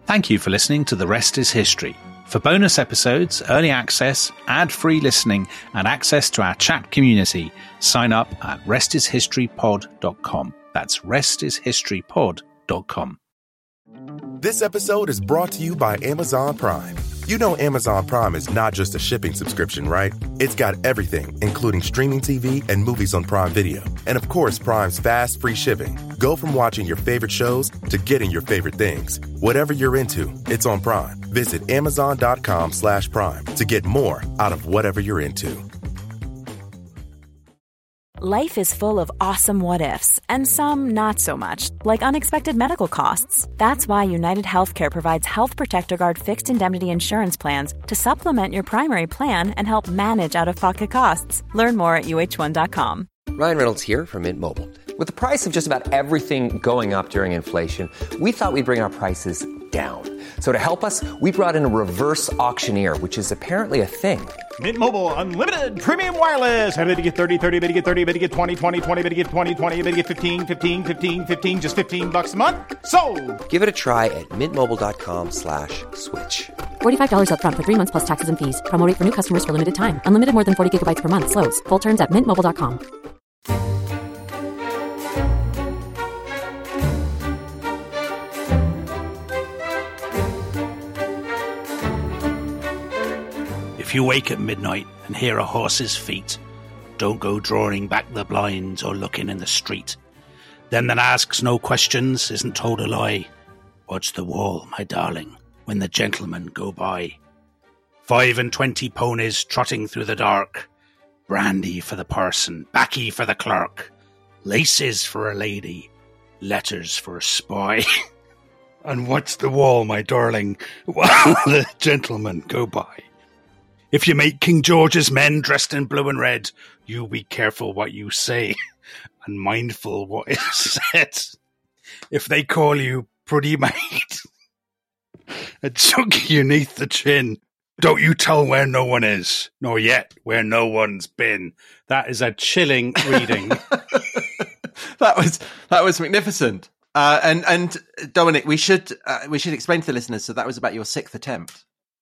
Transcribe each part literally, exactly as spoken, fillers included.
Thank you for listening to The Rest is History. For bonus episodes, early access, ad-free listening, and access to our chat community, sign up at rest is history pod dot com. That's rest is history pod dot com. This episode is brought to you by Amazon Prime. You know Amazon Prime is not just a shipping subscription, right? It's got everything, including streaming T V and movies on Prime Video. And of course, Prime's fast, free shipping. Go from watching your favorite shows to getting your favorite things. Whatever you're into, it's on Prime. Visit amazon.com slash prime to get more out of whatever you're into. Life is full of awesome what-ifs, and some not so much, like unexpected medical costs. That's why United Healthcare provides Health Protector Guard fixed indemnity insurance plans to supplement your primary plan and help manage out-of-pocket costs. Learn more at U H one dot com. Ryan Reynolds here from Mint Mobile. With the price of just about everything going up during inflation, we thought we'd bring our prices down. So to help us, we brought in a reverse auctioneer, which is apparently a thing. Mint Mobile Unlimited Premium Wireless. How to get thirty, thirty, how to get thirty, how to get twenty, twenty, twenty, how to get twenty, twenty, how to get fifteen, fifteen, fifteen, fifteen, just fifteen bucks a month? Sold! Give it a try at mintmobile.com slash switch. forty-five dollars up front for three months plus taxes and fees. Promo rate for new customers for limited time. Unlimited more than forty gigabytes per month. Slows full terms at mint mobile dot com. If you wake at midnight and hear a horse's feet, don't go drawing back the blinds or looking in the street. Them that asks no questions isn't told a lie. Watch the wall, my darling, when the gentlemen go by. Five and twenty ponies trotting through the dark. Brandy for the parson, baccy for the clerk. Laces for a lady, letters for a spy. And watch the wall, my darling, while the gentlemen go by. If you meet King George's men dressed in blue and red, you be careful what you say, and mindful what is said. If they call you pretty maid, a chunk you neath the chin, don't you tell where no one is, nor yet where no one's been. That is a chilling reading. that was that was magnificent. Uh, and and Dominic, we should uh, we should explain to the listeners. So that was about your sixth attempt.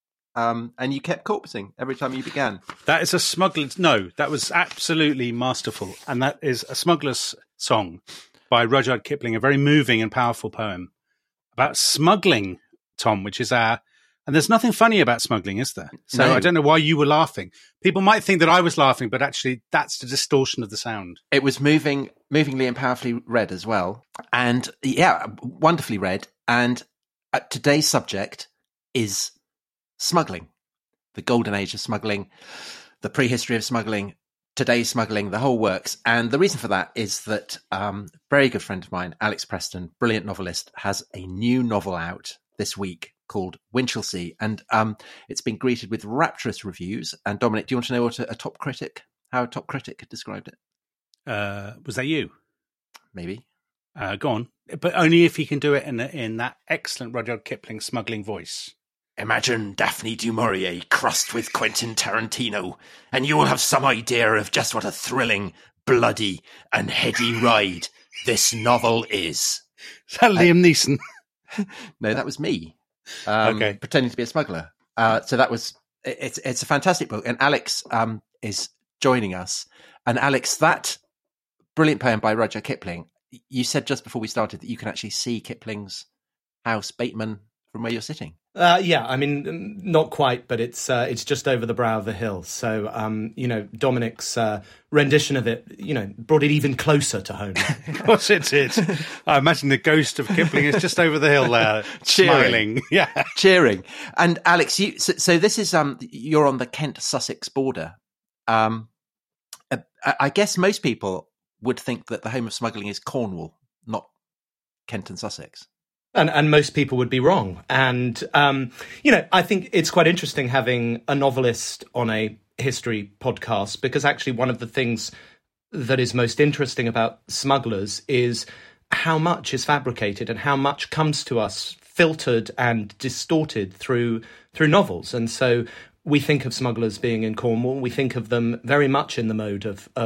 Um, and you kept corpsing every time you began. That is a smuggler's... No, that was absolutely masterful. And that is a smuggler's song by Rudyard Kipling, a very moving and powerful poem about smuggling, Tom, which is our... And there's nothing funny about smuggling, is there? So no. I don't know why you were laughing. People might think that I was laughing, but actually that's the distortion of the sound. It was moving, movingly and powerfully read as well. And yeah, wonderfully read. And uh, today's subject is... smuggling, the golden age of smuggling, the prehistory of smuggling, today's smuggling, the whole works. And the reason for that is that um, a very good friend of mine, Alex Preston, brilliant novelist, has a new novel out this week called Winchelsea. And um, it's been greeted with rapturous reviews. And Dominic, do you want to know what a, a top critic, how a top critic had described it? Uh, was that you? Maybe. Uh, go on. But only if you can do it in, in that excellent Rudyard Kipling smuggling voice. Imagine Daphne du Maurier crossed with Quentin Tarantino, and you will have some idea of just what a thrilling, bloody, and heady ride this novel is. Is that Liam Neeson? No, that was me. Um, okay. Pretending to be a smuggler. Uh, so that was, it's it's a fantastic book. And Alex um, is joining us. And Alex, that brilliant poem by Rudyard Kipling, you said just before we started that you can actually see Kipling's house, Bateman, from where you're sitting. Uh, yeah, I mean, not quite, but it's uh, it's just over the brow of the hill. So, um, you know, Dominic's uh, rendition of it, you know, brought it even closer to home. Of course it did. I imagine the ghost of Kipling is just over the hill there, smiling. Yeah, cheering. And Alex, you, so, so this is um, you're on the Kent-Sussex border. Um, I, I guess most people would think that the home of smuggling is Cornwall, not Kent and Sussex. And, and most people would be wrong. And, um, you know, I think it's quite interesting having a novelist on a history podcast, because actually one of the things that is most interesting about smugglers is how much is fabricated and how much comes to us filtered and distorted through through novels. And so we think of smugglers being in Cornwall. We think of them very much in the mode of, of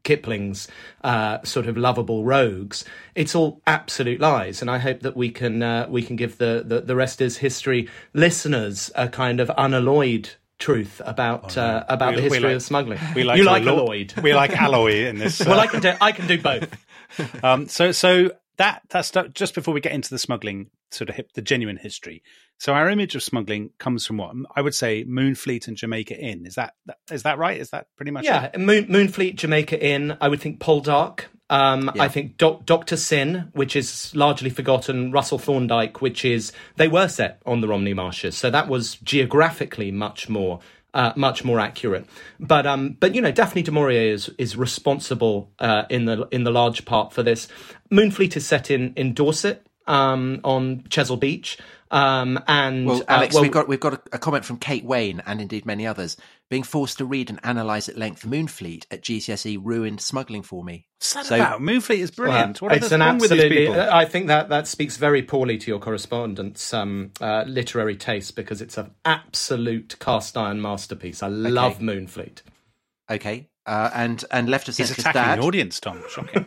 Kipling's uh, sort of lovable rogues. It's all absolute lies, and I hope that we can uh, we can give the, the the Rest Is History listeners a kind of unalloyed truth about oh, no. uh, about we, the history like, of smuggling. We like you like allo- alloyed. We like alloy in this. Uh... Well, I can do I can do both. um, so so that that's just before we get into the smuggling sort of hip, the genuine history. So our image of smuggling comes from what I would say Moonfleet and Jamaica Inn. Is that is that right? Is that pretty much yeah? It? Moon, Moonfleet, Jamaica Inn. I would think Poldark. Um, yeah. I think Do- Doctor Sin, which is largely forgotten. Russell Thorndike, which is they were set on the Romney Marshes, so that was geographically much more. Uh, much more accurate, but um, but you know, Daphne du Maurier is is responsible uh, in the in the large part for this. Moonfleet is set in in Dorset, um, on Chesil Beach, um, and well, Alex, uh, well, we've got we've got a, a comment from Kate Wayne and indeed many others. Being forced to read and analyse at length Moonfleet at G C S E ruined smuggling for me. What's that so, about? Moonfleet is brilliant. Well, what it's are an wrong with these absolutely. people? I think that that speaks very poorly to your correspondent's um, uh, literary taste, because it's an absolute cast iron masterpiece. I love okay. Moonfleet. Okay, uh, and and left of He's centrist attacking dad. the audience, Tom. Shocking.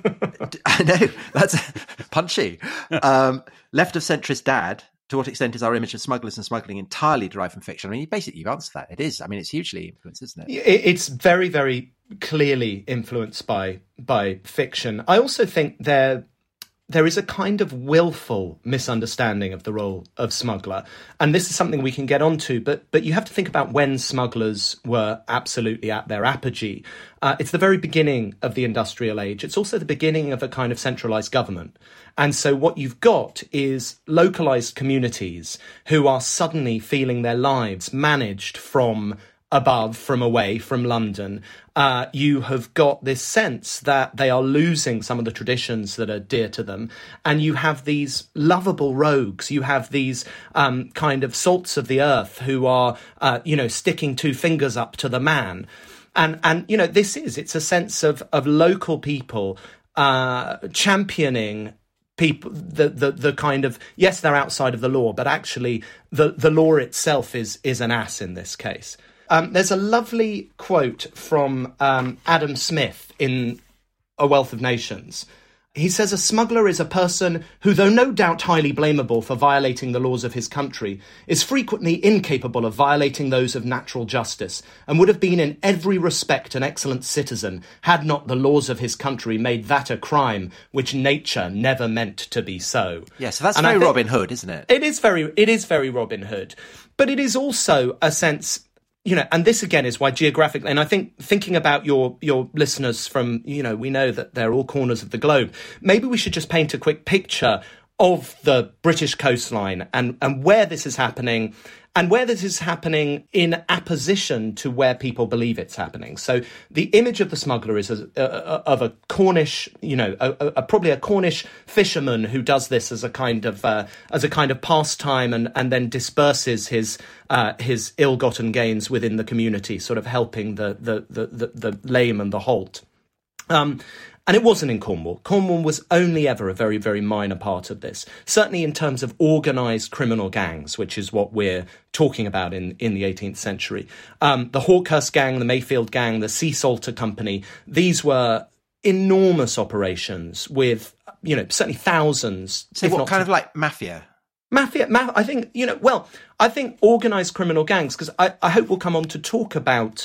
I know, that's punchy. Um, left of centrist dad. To what extent is our image of smugglers and smuggling entirely derived from fiction? I mean, basically, you've answered that. It is. I mean, it's hugely influenced, isn't it? It's very, very clearly influenced by by fiction. I also think there there is a kind of willful misunderstanding of the role of smuggler, and this is something we can get onto. But but you have to think about when smugglers were absolutely at their apogee. Uh, it's the very beginning of the industrial age. It's also the beginning of a kind of centralised government. And so what you've got is localised communities who are suddenly feeling their lives managed from above, from away, from London. Uh, you have got this sense that they are losing some of the traditions that are dear to them. And you have these lovable rogues. You have these um, kind of salts of the earth who are, uh, you know, sticking two fingers up to the man. And, and you know, this is, it's a sense of, of local people uh, championing people, the, the the kind of, yes, they're outside of the law, but actually the, the law itself is is an ass in this case. Um, there's a lovely quote from um, Adam Smith in A Wealth of Nations. He says, a smuggler is a person who, though no doubt highly blamable for violating the laws of his country, is frequently incapable of violating those of natural justice, and would have been in every respect an excellent citizen, had not the laws of his country made that a crime which nature never meant to be so. Yeah, so that's and very think Robin Hood, isn't it? It is very, it is very Robin Hood. But it is also a sense... You know, and this again is why geographically, and I think thinking about your your listeners from, you know, we know that they're all corners of the globe. Maybe we should just paint a quick picture of the British coastline and, and where this is happening, and where this is happening in apposition to where people believe it's happening. So the image of the smuggler is a, a, a, of a Cornish, you know, a, a, probably a Cornish fisherman who does this as a kind of uh, as a kind of pastime, and, and then disperses his uh, his ill-gotten gains within the community, sort of helping the the the, the, the lame and the halt. Um, And it wasn't in Cornwall. Cornwall was only ever a very, very minor part of this, certainly in terms of organised criminal gangs, which is what we're talking about in, in the eighteenth century. Um, the Hawkhurst gang, the Mayfield gang, the Sea Salter Company, these were enormous operations with, you know, certainly thousands. So what kind of like mafia? Mafia, ma- I think, you know, well, I think organised criminal gangs, because I, I hope we'll come on to talk about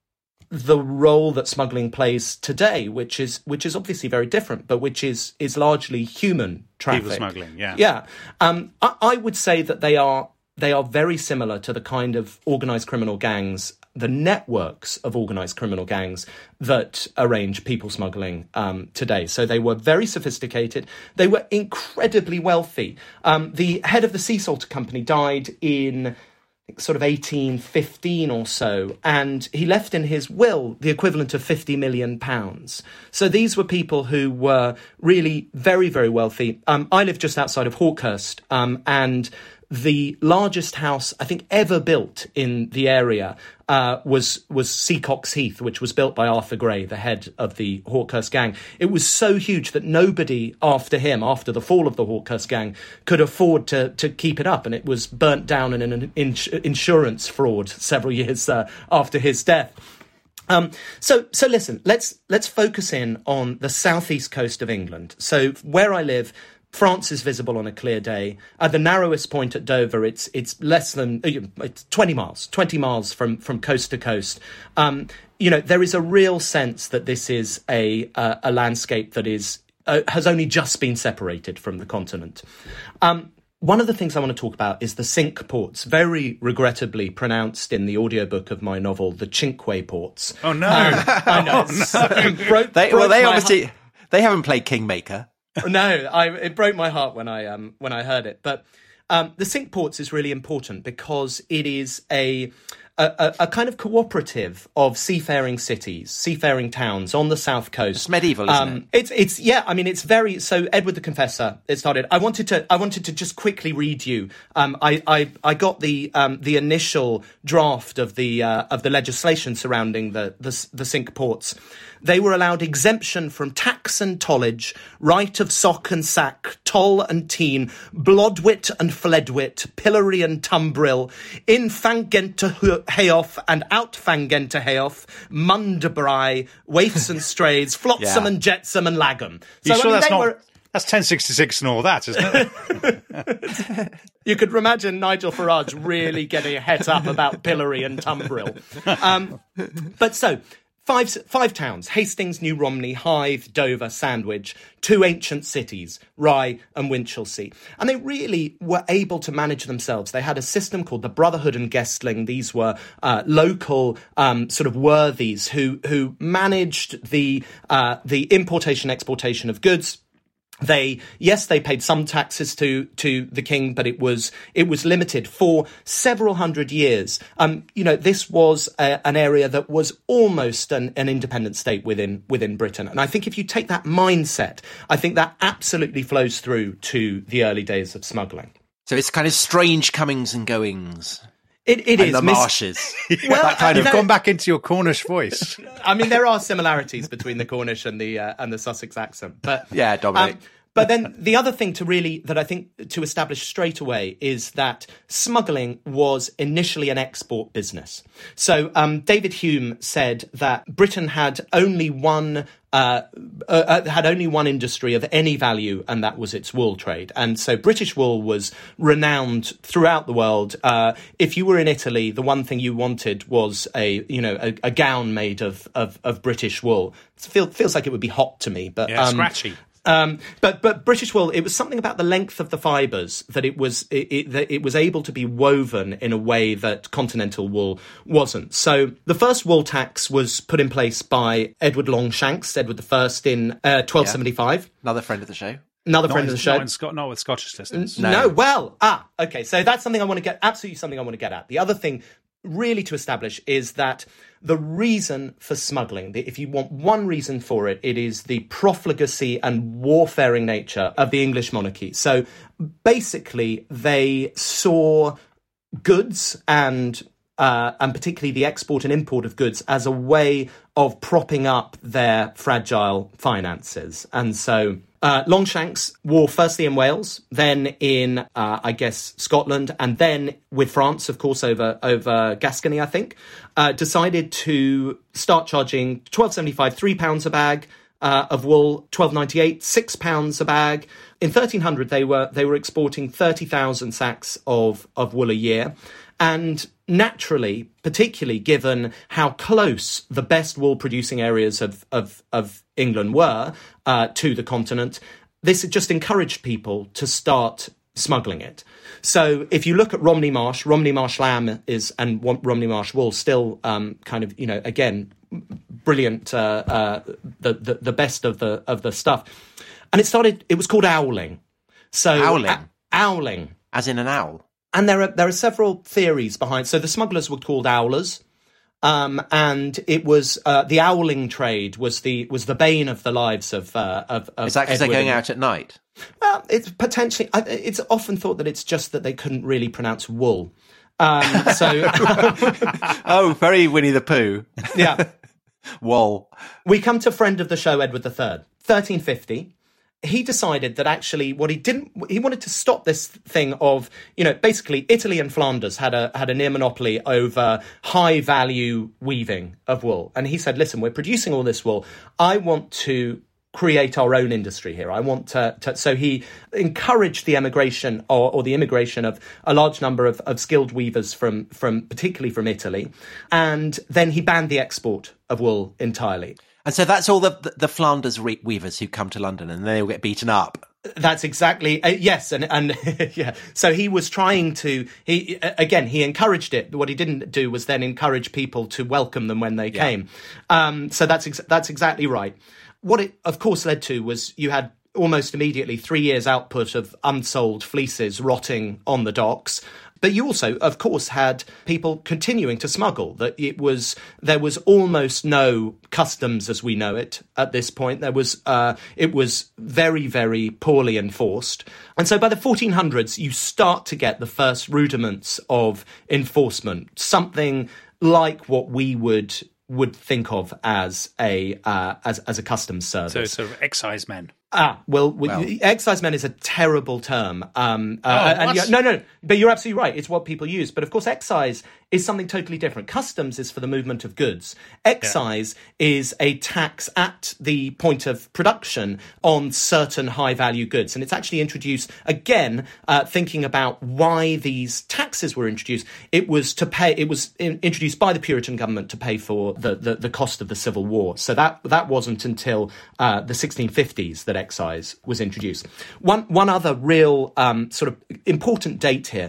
the role that smuggling plays today, which is which is obviously very different, but which is is largely human traffic. People smuggling, yeah, yeah. Um, I, I would say that they are they are very similar to the kind of organised criminal gangs, the networks of organised criminal gangs that arrange people smuggling um, today. So they were very sophisticated. They were incredibly wealthy. Um, the head of the Sea Salter Company died in sort of eighteen fifteen or so, and he left in his will the equivalent of fifty million pounds. So these were people who were really very, very wealthy. Um, I live just outside of Hawkhurst, um, and the largest house I think ever built in the area uh, was was Seacock's Heath, which was built by Arthur Gray, the head of the Hawkhurst gang. It was so huge that nobody after him, after the fall of the Hawkhurst gang, could afford to to keep it up, and it was burnt down in an ins- insurance fraud several years uh, after his death. Um, so, so listen, let's let's focus in on the southeast coast of England. So, where I live, France is visible on a clear day. At the narrowest point at Dover, it's it's less than it's twenty miles, twenty miles from from coast to coast. Um, you know, there is a real sense that this is a a, a landscape that is uh, has only just been separated from the continent. Um, One of the things I want to talk about is the Cinque Ports, very regrettably pronounced in the audiobook of my novel, the Cinque Ports. Oh, no. Um, I know. Oh, no. It broke, They, broke well, they my obviously heart. they haven't played Kingmaker. No, I, it broke my heart when I um, when I heard it. But um, the Cinque Ports is really important because it is a... A, a kind of cooperative of seafaring cities, seafaring towns on the south coast. It's medieval, isn't um, it? It's it's yeah. I mean, it's very so. Edward the Confessor. It started. I wanted to. I wanted to just quickly read you. Um, I I I got the um the initial draft of the uh, of the legislation surrounding the the the Cinque Ports. They were allowed exemption from tax and tollage, right of sock and sack, toll and teen, blodwit and fledwit, pillory and tumbril, in fangenta heoff and out fangenta heoff, mundabri, waifs and strays, flotsam Yeah. and jetsam and lagum. You So, sure I mean, that's they not... were... That's ten sixty-six and all that, isn't it? You could imagine Nigel Farage really getting a het up about pillory and tumbril. Um, but so... Five five towns, Hastings, New Romney, Hythe, Dover, Sandwich, two ancient cities, Rye and Winchelsea. And they really were able to manage themselves. They had a system called the Brotherhood and Guestling. These were uh, local um, sort of worthies who who managed the uh, the importation, exportation of goods. They, yes, they paid some taxes to, to the king, but it was, it was limited for several hundred years. Um, you know, this was a, an area that was almost an, an independent state within, within Britain. And I think if you take that mindset, I think that absolutely flows through to the early days of smuggling. So it's kind of strange comings and goings. It, it and is. the Miss- marshes. Well, that kind You've of no- gone back into your Cornish voice. I mean, there are similarities between the Cornish and the uh, and the Sussex accent, but Yeah, Dominic. Um, but then the other thing to really that I think to establish straight away is that smuggling was initially an export business. So um, David Hume said that Britain had only one. Uh, uh, had only one industry of any value, and that was its wool trade. And so British wool was renowned throughout the world. Uh, if you were in Italy, the one thing you wanted was a, you know, a, a gown made of, of, of British wool. It feel, feels like it would be hot to me, but Yeah, um, scratchy. Um, but but British wool, it was something about the length of the fibres that it was it, it, that it was able to be woven in a way that continental wool wasn't. So the first wool tax was put in place by Edward Longshanks, Edward the First, in uh, twelve seventy-five. Another friend of the show. Another Not friend in- of the show. Not, in Scot- not with Scottish listeners. No. no, well, ah, okay. So that's something I want to get, absolutely something I want to get at. The other thing really to establish is that the reason for smuggling, the, if you want one reason for it, it is the profligacy and warfaring nature of the English monarchy. So basically, they saw goods and uh, and particularly the export and import of goods as a way of propping up their fragile finances. And so uh, Longshanks wore firstly in Wales, then in, uh, I guess, Scotland, and then with France, of course, over over Gascony, I think, uh, decided to start charging twelve seventy-five, three pounds a bag uh, of wool, twelve ninety-eight, six pounds a bag. In thirteen hundred, they were they were exporting thirty thousand sacks of, of wool a year. And naturally, particularly given how close the best wool-producing areas of, of, of England were uh, to the continent, this just encouraged people to start smuggling it. So if you look at Romney Marsh, Romney Marsh lamb is and Romney Marsh wool still um, kind of, you know, again, brilliant, uh, uh, the, the the best of the of the stuff. And it started, it was called owling. So Owling? A- owling. As in an owl. And there are there are several theories behind. So the smugglers were called owlers, um, and it was uh, the owling trade was the was the bane of the lives of uh, of, of Is that because they're Edward going and- out at night? Well, it's potentially. It's often thought that it's just that they couldn't really pronounce wool. Um, so Oh, very Winnie the Pooh. yeah, Wool. we come to friend of the show, Edward the Third, thirteen fifty. he decided that actually what he didn't, he wanted to stop this thing of, you know, basically Italy and Flanders had a had a near monopoly over high value weaving of wool. And he said, listen, we're producing all this wool. I want to create our own industry here. I want to, to so he encouraged the emigration or, or the immigration of a large number of, of skilled weavers from, from particularly from Italy. And then he banned the export of wool entirely. And so that's all the the, the Flanders re- weavers who come to London, and they all get beaten up. That's exactly uh, yes, and and yeah. So he was trying to he again he encouraged it. But what he didn't do was then encourage people to welcome them when they yeah. came. Um, so that's ex- that's exactly right. What it of course led to was you had almost immediately three years output of unsold fleeces rotting on the docks. But you also, of course, had people continuing to smuggle. That it was there was almost no customs as we know it at this point. There was uh, it was very, very poorly enforced. And so by the fourteen hundreds, you start to get the first rudiments of enforcement, something like what we would would think of as a uh, as as a customs service. So sort of excise men. Ah, well, well, excise men is a terrible term. Um, uh, oh, and yeah, no, no, but you're absolutely right. It's what people use. But of course, excise is something totally different. Customs is for the movement of goods. Excise yeah. is a tax at the point of production on certain high-value goods. And it's actually introduced, again, uh, thinking about why these taxes were introduced. It was to pay, it was in, introduced by the Puritan government to pay for the, the, the cost of the Civil War. So that, that wasn't until uh, the sixteen fifties that excise was introduced. One one other real um, sort of important date here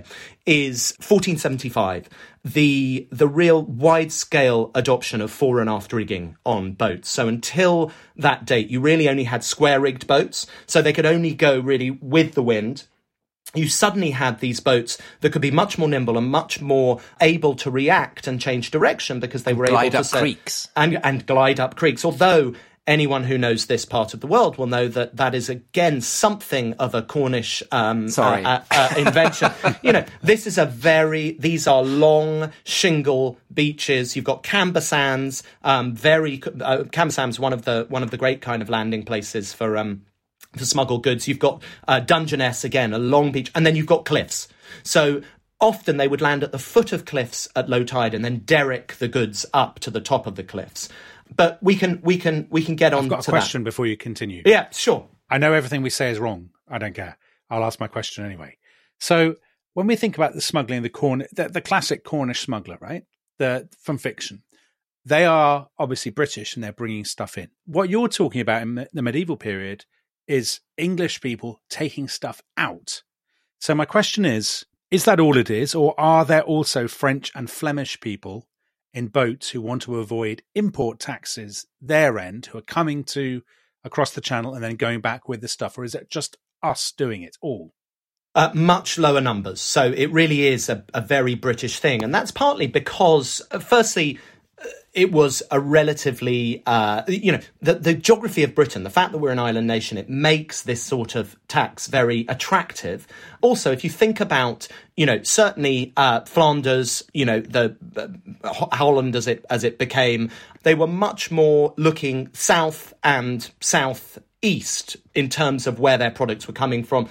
is fourteen seventy-five, the the real wide-scale adoption of fore and aft rigging on boats. So until that date, you really only had square-rigged boats, so they could only go really with the wind. You suddenly had these boats that could be much more nimble and much more able to react and change direction because they were glide able to up set, creeks and and glide up creeks. Although anyone who knows this part of the world will know that that is, again, something of a Cornish um, Sorry. Uh, uh, invention. You know, this is a very, these are long shingle beaches. You've got Camber Sands, um, very, uh, Camber Sands, one of the, one of the great kind of landing places for, um, for smuggled goods. You've got uh, Dungeness, again, a long beach, and then you've got cliffs. So often they would land at the foot of cliffs at low tide and then derrick the goods up to the top of the cliffs. But we can we can we can get on. I've got a to question that. before you continue. Yeah, sure. I know everything we say is wrong. I don't care. I'll ask my question anyway. So when we think about the smuggling, the Corn, the, the classic Cornish smuggler, right? The from fiction, they are obviously British and they're bringing stuff in. What you're talking about in the medieval period is English people taking stuff out. So my question is: is that all it is, or are there also French and Flemish people in boats who want to avoid import taxes their end, who are coming to across the channel and then going back with the stuff? Or is it just us doing it all? Uh, much lower numbers. So it really is a, a very British thing. And that's partly because, uh, firstly, it was a relatively, uh, you know, the, the geography of Britain, the fact that we're an island nation, it makes this sort of tax very attractive. Also, if you think about, you know, certainly uh, Flanders, you know, the uh, Holland as it as it became, they were much more looking south and southeast in terms of where their products were coming from.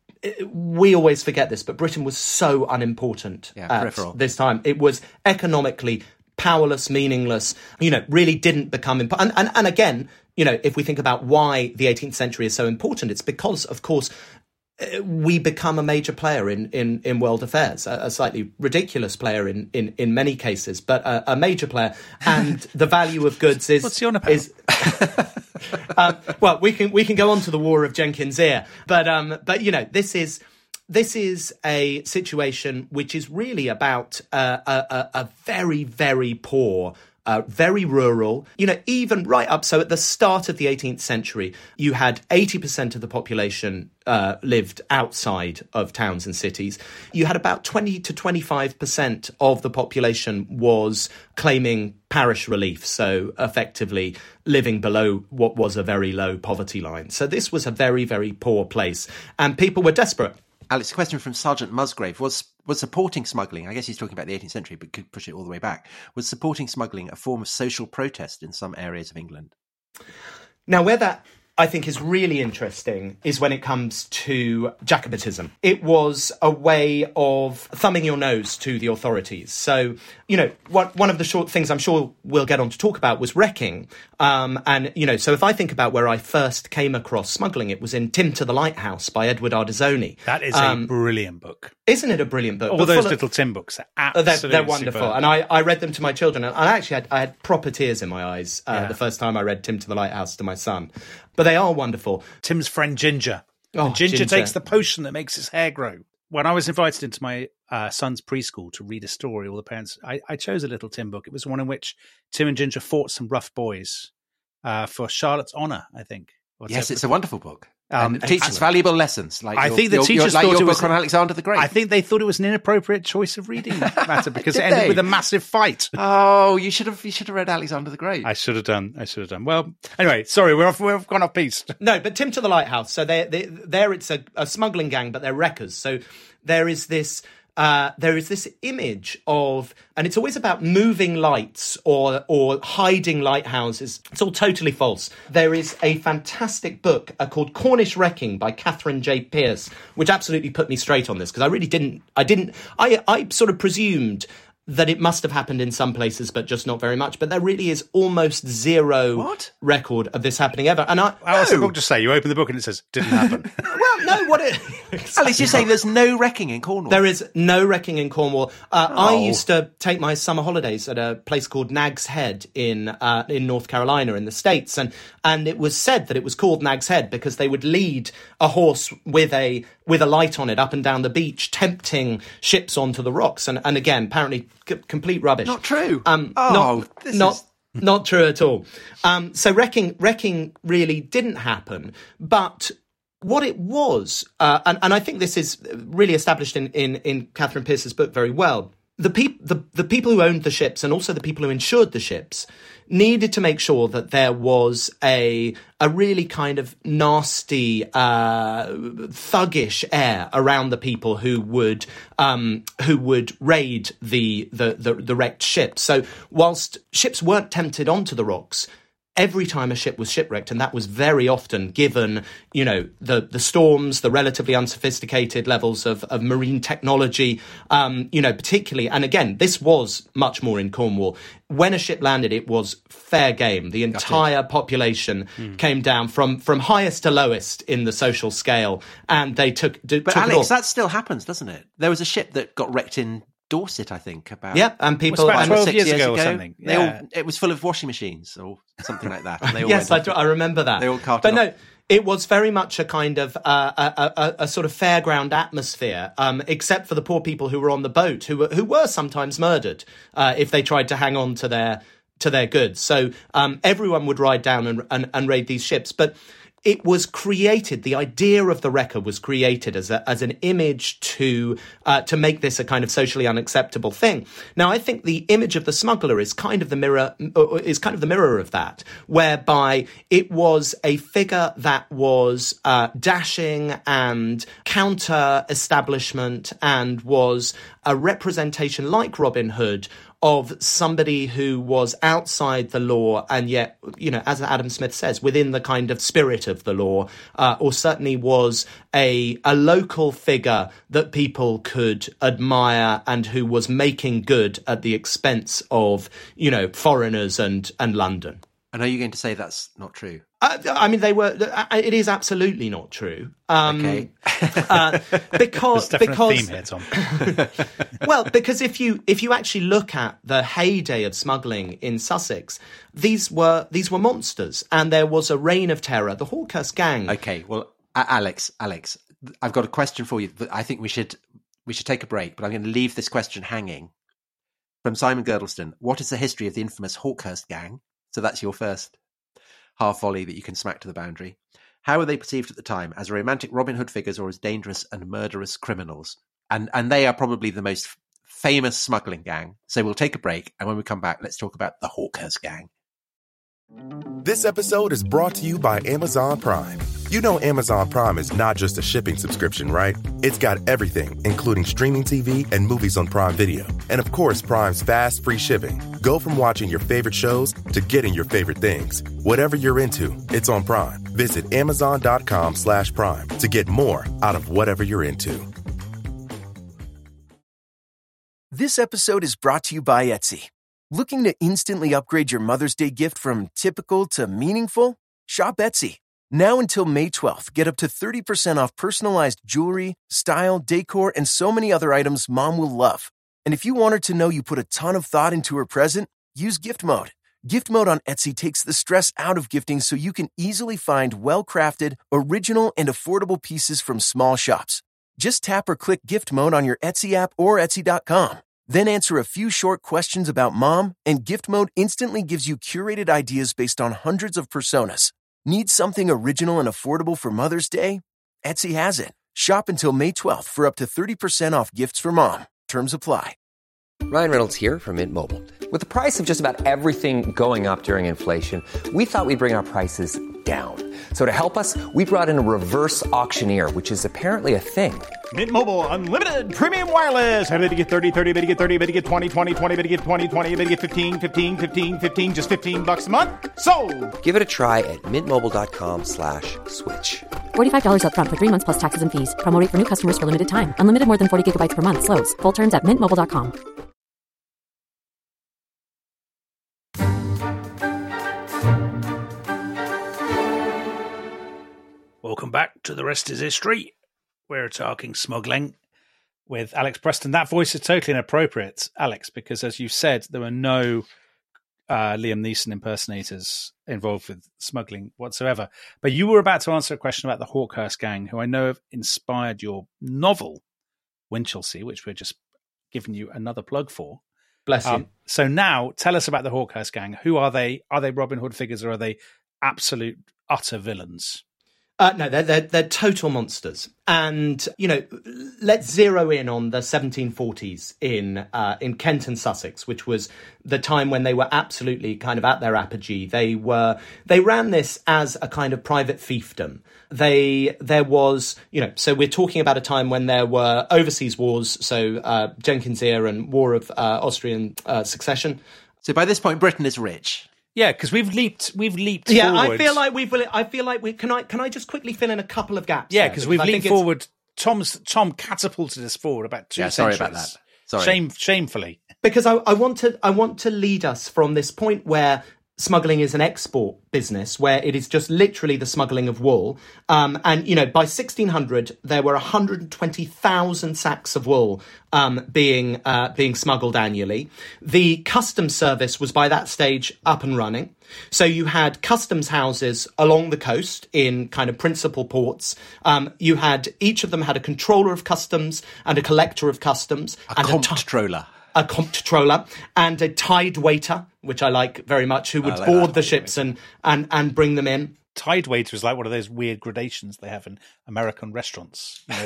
We always forget this, but Britain was so unimportant yeah, at peripheral. this time. It was economically powerless, meaningless, you know, really didn't become important. And, and, and again, you know, if we think about why the eighteenth century is so important, it's because, of course, we become a major player in, in, in world affairs, a, a slightly ridiculous player in, in, in many cases, but a, a major player. And the value of goods is... What's he on about? Is, um, well, we can we can go on to the War of Jenkins' Ear, but um, but you know, this is... This is a situation which is really about uh, a, a very, very poor, uh, very rural, you know, even right up. So at the start of the eighteenth century, you had eighty percent of the population uh, lived outside of towns and cities. You had about twenty to twenty-five percent of the population was claiming parish relief, so effectively living below what was a very low poverty line. So this was a very, very poor place, and people were desperate. Alex, a question from Sergeant Musgrave. Was was supporting smuggling, I guess he's talking about the eighteenth century, but could push it all the way back, was supporting smuggling a form of social protest in some areas of England? Now, where that I think is really interesting is when it comes to Jacobitism. It was a way of thumbing your nose to the authorities. So, you know, what, one of the short things I'm sure we'll get on to talk about was wrecking. Um, and, you know, so if I think about where I first came across smuggling, it was in Tim to the Lighthouse by Edward Ardisoni. That is um, a brilliant book. Isn't it a brilliant book? All But those full little of, Tim books are uh, absolutely they're, they're wonderful. superb. And I, I read them to my children. And I actually had, I had proper tears in my eyes uh, Yeah. the first time I read Tim to the Lighthouse to my son. But they are wonderful. Tim's friend Ginger. Oh, And Ginger, Ginger. takes the potion that makes his hair grow. When I was invited into my uh, son's preschool to read a story, all the parents, I, I chose a little Tim book. It was one in which Tim and Ginger fought some rough boys uh, for Charlotte's honour, I think. Or Yes, so- it's a wonderful book. Um, and it teaches and- valuable lessons. Like I your, think the your, your, teachers like thought your it book was on Alexander the Great. I think they thought it was an inappropriate choice of reading matter because it Did ended they? with a massive fight. Oh, you should have you should have read Alexander the Great. I should have done. I should have done. Well, anyway, sorry, we're off. We've gone off piece. No, but Tim to the Lighthouse. So they, they, there it's a, a smuggling gang, but they're wreckers. So there is this, uh, there is this image of, and it's always about moving lights or or hiding lighthouses. It's all totally false. There is a fantastic book uh, called Cornish Wrecking by Catherine J. Pierce, which absolutely put me straight on this because I really didn't. I didn't. I I sort of presumed that it must have happened in some places, but just not very much. But there really is almost zero What? record of this happening ever. And I, How does the No. book just say? You open the book and it says, didn't happen. well, no, what it... Alex, you're saying there's no wrecking in Cornwall. There is no wrecking in Cornwall. Uh, I Oh. used to take my summer holidays at a place called Nag's Head in uh, in North Carolina in the States, and and it was said that it was called Nag's Head because they would lead a horse with a with a light on it up and down the beach, tempting ships onto the rocks. And and again, apparently, c- complete rubbish. Not true. Um, Oh, not this not. is- Not true at all. Um, so wrecking, wrecking really didn't happen, but what it was, uh, and, and I think this is really established in, in, in Catherine Pierce's book very well, the, peop- the, the people who owned the ships and also the people who insured the ships needed to make sure that there was a a really kind of nasty, uh, thuggish air around the people who would um, who would raid the, the the the wrecked ships. So whilst ships weren't tempted onto the rocks, every time a ship was shipwrecked, and that was very often given, you know, the, the storms, the relatively unsophisticated levels of, of marine technology, um, you know, particularly, and again, this was much more in Cornwall. When a ship landed, it was fair game. The entire population Hmm. came down from, from highest to lowest in the social scale, and they took, d- But took it Alex, all. that still happens, doesn't it? There was a ship that got wrecked in Dorset, I think, about Yeah, and people- about and- twelve six years ago or something. They Yeah. all, it was full of washing machines or something like that. And they all Yes, I, went do, off. I remember that. They all carted but no, off. it was very much a kind of uh, a, a, a sort of fairground atmosphere, um, except for the poor people who were on the boat, who were who were sometimes murdered uh, if they tried to hang on to their to their goods. So um, everyone would ride down and, and, and raid these ships, but it was created. The idea of the wrecker was created as a, as an image to uh, to make this a kind of socially unacceptable thing. Now, I think the image of the smuggler is kind of the mirror is kind of the mirror of that, whereby it was a figure that was uh, dashing and counter-establishment and was a representation like Robin Hood of somebody who was outside the law and yet, you know, as Adam Smith says, within the kind of spirit of the law, uh, or certainly was a a local figure that people could admire and who was making good at the expense of, you know, foreigners and, and London. And are you going to say that's not true? Uh, I mean, they were. It is absolutely not true. Um, Okay. uh, because There's definitely because a theme here, Tom. well, because if you if you actually look at the heyday of smuggling in Sussex, these were these were monsters, and there was a reign of terror. The Hawkhurst gang. Okay, well, A- Alex, Alex, I've got a question for you. But I think we should we should take a break, but I'm going to leave this question hanging. From Simon Girdleston, what is the history of the infamous Hawkhurst gang? So that's your first half volley that you can smack to the boundary. How were they perceived at the time, as romantic Robin Hood figures or as dangerous and murderous criminals? And and they are probably the most famous smuggling gang. So we'll take a break, and when we come back, let's talk about the Hawkhurst gang. This episode is brought to you by Amazon Prime. You know Amazon Prime is not just a shipping subscription, right? It's got everything, including streaming T V and movies on Prime Video. And of course, Prime's fast, free shipping. Go from watching your favorite shows to getting your favorite things. Whatever you're into, it's on Prime. Visit amazon.com slash prime to get more out of whatever you're into. This episode is brought to you by Etsy. Looking to instantly upgrade your Mother's Day gift from typical to meaningful? Shop Etsy. Now until May twelfth, get up to thirty percent off personalized jewelry, style, decor, and so many other items Mom will love. And if you want her to know you put a ton of thought into her present, use Gift Mode. Gift Mode on Etsy takes the stress out of gifting so you can easily find well-crafted, original, and affordable pieces from small shops. Just tap or click Gift Mode on your Etsy app or Etsy dot com. Then answer a few short questions about Mom, and Gift Mode instantly gives you curated ideas based on hundreds of personas. Need something original and affordable for Mother's Day? Etsy has it. Shop until May twelfth for up to thirty percent off gifts for Mom. Terms apply. Ryan Reynolds here from Mint Mobile. With the price of just about everything going up during inflation, we thought we'd bring our prices down. So to help us, we brought in a reverse auctioneer, which is apparently a thing. Mint Mobile Unlimited Premium Wireless. How to get thirty, thirty, how to get thirty, how to get twenty, twenty, twenty, how to get twenty, twenty, how to get fifteen, fifteen, fifteen, fifteen, just fifteen bucks a month? Sold! Give it a try at mintmobile.com slash switch. forty-five dollars up front for three months plus taxes and fees. Promo rate for new customers for limited time. Unlimited more than forty gigabytes per month. Slows full terms at mint mobile dot com. Welcome back to The Rest is History. We're talking smuggling with Alex Preston. That voice is totally inappropriate, Alex, because as you said, there were no uh, Liam Neeson impersonators involved with smuggling whatsoever. But you were about to answer a question about the Hawkhurst gang, who I know have inspired your novel, Winchelsea, which we're just giving you another plug for. Bless um, you. So now, tell us about the Hawkhurst gang. Who are they? Are they Robin Hood figures, or are they absolute, utter villains? Uh, no, they're, they're they're total monsters, and you know, let's zero in on the seventeen forties in uh, in Kent and Sussex, which was the time when they were absolutely kind of at their apogee. They were they ran this as a kind of private fiefdom. They there was you know, so we're talking about a time when there were overseas wars, so uh, Jenkins Ear and War of uh, Austrian uh, Succession. So by this point, Britain is rich. Yeah, because we've leaped, we've leaped. Yeah, forward. I feel like we've. I feel like we. Can I? Can I just quickly fill in a couple of gaps? Yeah, because we've I leaped forward. Tom's Tom catapulted us forward about two yeah, sorry centuries. about that. Sorry, Shame, shamefully. Because I, I want to. I want to lead us from this point where smuggling is an export business, where it is just literally the smuggling of wool. Um, and, you know, by sixteen hundred, there were one hundred twenty thousand sacks of wool um, being uh, being smuggled annually. The customs service was by that stage up and running. So you had customs houses along the coast in kind of principal ports. Um, you had, each of them had a controller of customs and a collector of customs. A and comptroller. A comptroller and a tide waiter, which I like very much, who would like board that. the ships and, and, and bring them in. Tide waiter is like one of those weird gradations they have in American restaurants. You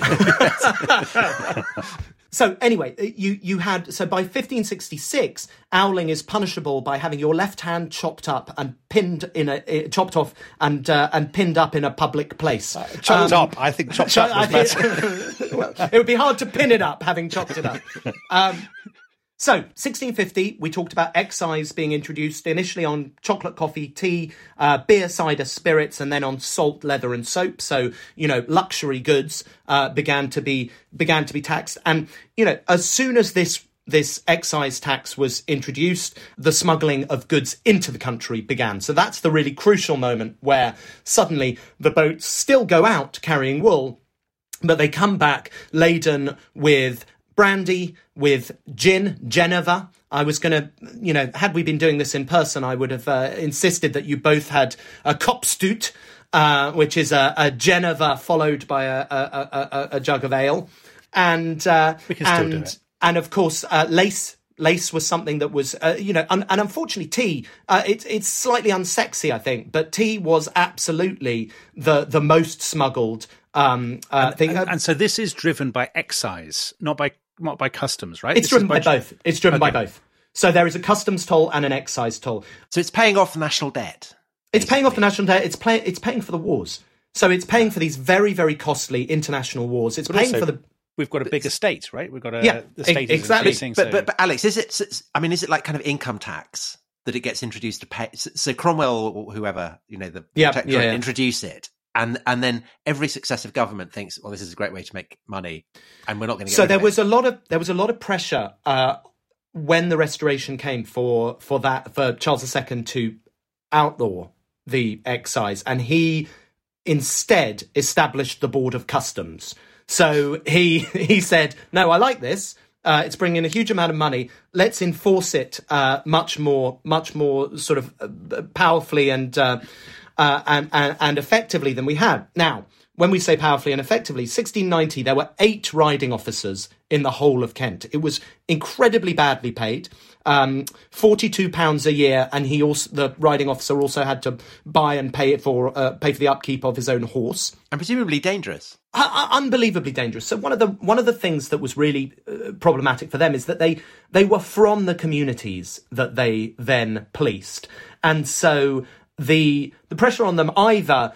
know? So anyway, you, you had, so by fifteen sixty-six, owling is punishable by having your left hand chopped up and pinned in a, uh, chopped off and uh, and pinned up in a public place. Uh, chopped um, up, I think chopped ch- up was better. Well, it would be hard to pin it up, having chopped it up. Um, So, sixteen fifty, we talked about excise being introduced initially on chocolate, coffee, tea, uh, beer, cider, spirits, and then on salt, leather, and soap. So, you know, luxury goods uh, began to be began to be taxed. And, you know, as soon as this this excise tax was introduced, the smuggling of goods into the country began. So that's the really crucial moment where suddenly the boats still go out carrying wool, but they come back laden with brandy, with gin, Geneva. I was going to, you know, had we been doing this in person, I would have uh, insisted that you both had a Kopstoot, uh, which is a, a Geneva followed by a, a, a, a jug of ale. And, uh, we can still and, do it. And of course, uh, lace. Lace was something that was, uh, you know, un- and unfortunately tea, uh, it's it's slightly unsexy, I think, but tea was absolutely the, the most smuggled um, uh, and, thing. And, and so this is driven by excise, not by not by customs, right? It's this driven by, by both. It's driven okay. by both. So there is a customs toll and an excise toll. So it's paying off the national debt. It's basically. paying off the national debt. It's, play, it's paying for the wars. So it's paying for these very, very costly international wars. It's But paying also, for the... We've got a bigger state, right? We've got a Yeah, the state e- is exactly. increasing, But, so- but, but Alex, is it? I mean, is it like kind of income tax that it gets introduced to pay? So Cromwell or whoever, you know, the Yeah, protectorate yeah, yeah. introduce it, and and then every successive government thinks, well, this is a great way to make money, and we're not going to get. So rid there of was it. a lot of there was a lot of pressure uh, when the Restoration came for for that for Charles the Second to outlaw the excise, and he instead established the Board of Customs. So he he said, no, I like this. Uh, it's bringing in a huge amount of money. Let's enforce it uh, much more, much more sort of uh, powerfully and, uh, uh, and and and effectively than we had. Now, when we say powerfully and effectively, sixteen ninety, there were eight riding officers in the whole of Kent. It was incredibly badly paid, um, forty-two pounds a year, and he also the riding officer also had to buy and pay for uh, pay for the upkeep of his own horse. And presumably dangerous. Uh, unbelievably dangerous. So one of the one of the things that was really uh, problematic for them is that they they were from the communities that they then policed, and so the the pressure on them either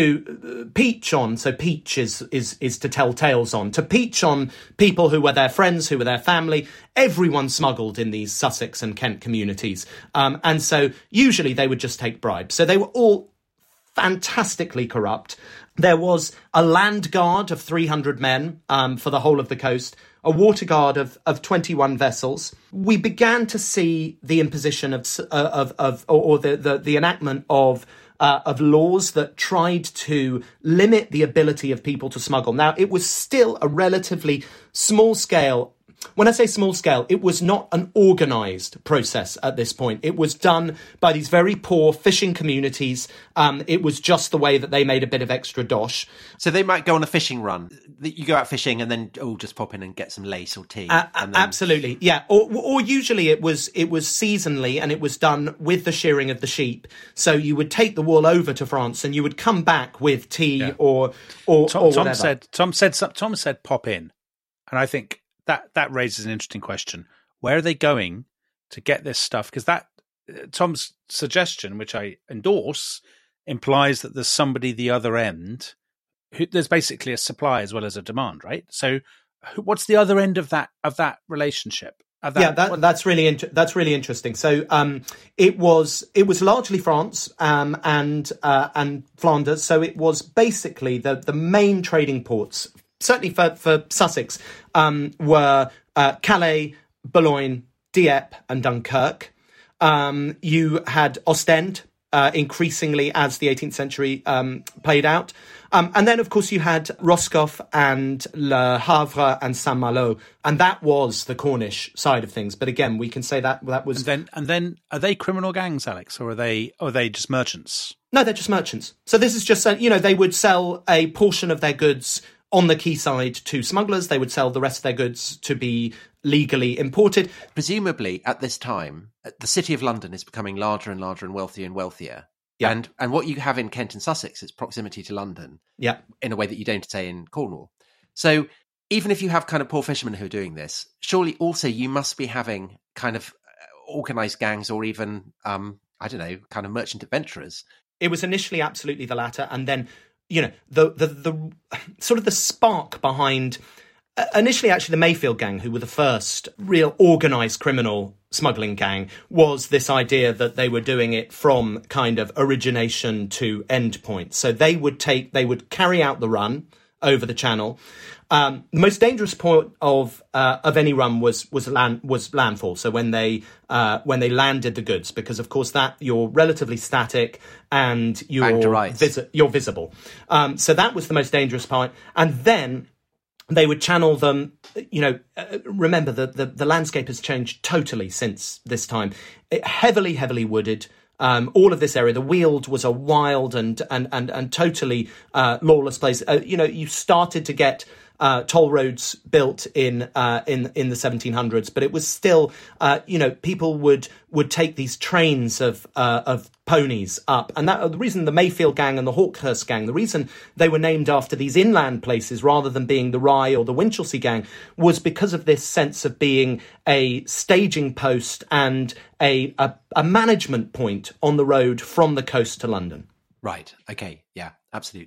to peach on, so peach is, is, is to tell tales on, to peach on people who were their friends, who were their family. Everyone smuggled in these Sussex and Kent communities. Um, and so usually they would just take bribes. So they were all fantastically corrupt. There was a land guard of three hundred men um, for the whole of the coast, a water guard of, of twenty-one vessels. We began to see the imposition of, uh, of, of or, or the, the, the enactment of Uh, of laws that tried to limit the ability of people to smuggle. Now, it was still a relatively small scale. When I say small scale, it was not an organised process at this point. It was done by these very poor fishing communities. Um, it was just the way that they made a bit of extra dosh. So they might go on a fishing run. You go out fishing and then oh, just pop in and get some lace or tea. Uh, and then... Absolutely, yeah. Or, or usually it was it was seasonally, and it was done with the shearing of the sheep. So you would take the wool over to France, and you would come back with tea Yeah. or or, Tom, or Tom whatever. said Tom said some- Tom said pop in, and I think that that raises an interesting question. Where are they going to get this stuff? Because that uh, Tom's suggestion, which I endorse, implies that there's somebody the other end. Who, there's basically a supply as well as a demand, right? So, who, what's the other end of that of that relationship? Of that, yeah, that, what- that's really inter- that's really interesting. So um, it was it was largely France um, and uh, and Flanders. So it was basically the the main trading ports, certainly for for Sussex, um, were uh, Calais, Boulogne, Dieppe, and Dunkirk. Um, you had Ostend, uh, increasingly as the eighteenth century um, played out. Um, and then, of course, you had Roscoff and Le Havre and Saint-Malo, and that was the Cornish side of things. But again, we can say that that was... and then and then are they criminal gangs, Alex, or are they or are they just merchants? No, they're just merchants. So this is just, you know, they would sell a portion of their goods on the quayside to smugglers. They would sell the rest of their goods to be legally imported. Presumably, at this time, the city of London is becoming larger and larger and wealthier and wealthier. Yeah. And and what you have in Kent and Sussex is proximity to London. Yeah. In a way that you don't say in Cornwall. So even if you have kind of poor fishermen who are doing this, surely also you must be having kind of organised gangs or even, um, I don't know, kind of merchant adventurers. It was initially absolutely the latter, and then, you know, the the the sort of the spark behind uh, initially actually the Mayfield gang, who were the first real organised criminal smuggling gang, was this idea that they were doing it from kind of origination to end point. So they would take they would carry out the run over the channel. Um, the most dangerous point of uh, of any run was was land was landfall. So when they uh, when they landed the goods, because of course that you're relatively static and you're visi- you're visible. Um, so that was the most dangerous part. And then they would channel them. You know, uh, remember the, the the landscape has changed totally since this time. It, heavily, heavily wooded. Um, all of this area, the Weald was a wild and and and and totally uh, lawless place. Uh, you know, you started to get uh, toll roads built in uh, in in the seventeen hundreds, but it was still, uh, you know, people would would take these trains of uh, of ponies up, and that the reason the Mayfield gang and the Hawkhurst gang, the reason they were named after these inland places rather than being the Rye or the Winchelsea gang, was because of this sense of being a staging post and a a, a management point on the road from the coast to London. Right. Okay. Yeah. Absolutely.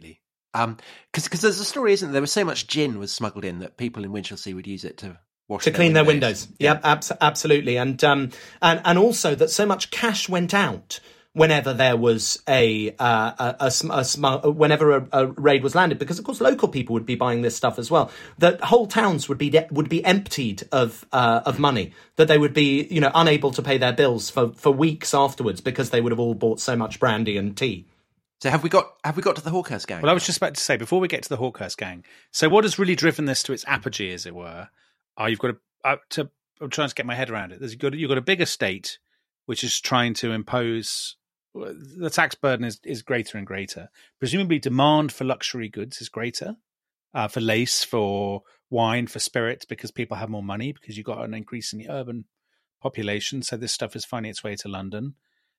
Um, because there's a story, isn't there? There was so much gin was smuggled in that people in Winchelsea would use it to wash to their clean windows. their windows. Yeah, yep, abs- absolutely. And um, and and also that so much cash went out whenever there was a, uh, a, a, a, a sm- whenever a, a raid was landed, because of course local people would be buying this stuff as well. That whole towns would be de- would be emptied of uh, of money. That they would be, you know, unable to pay their bills for, for weeks afterwards because they would have all bought so much brandy and tea. So have we got have we got to the Hawkhurst gang? Well, I was just about to say, before we get to the Hawkhurst gang, so what has really driven this to its apogee, as it were? Uh, you've got to, uh, to I'm trying to get my head around it. There's you've got, you've got a big estate which is trying to impose the tax burden is, is greater and greater. Presumably, demand for luxury goods is greater, uh, for lace, for wine, for spirits, because people have more money, because you've got an increasingly urban population. So this stuff is finding its way to London.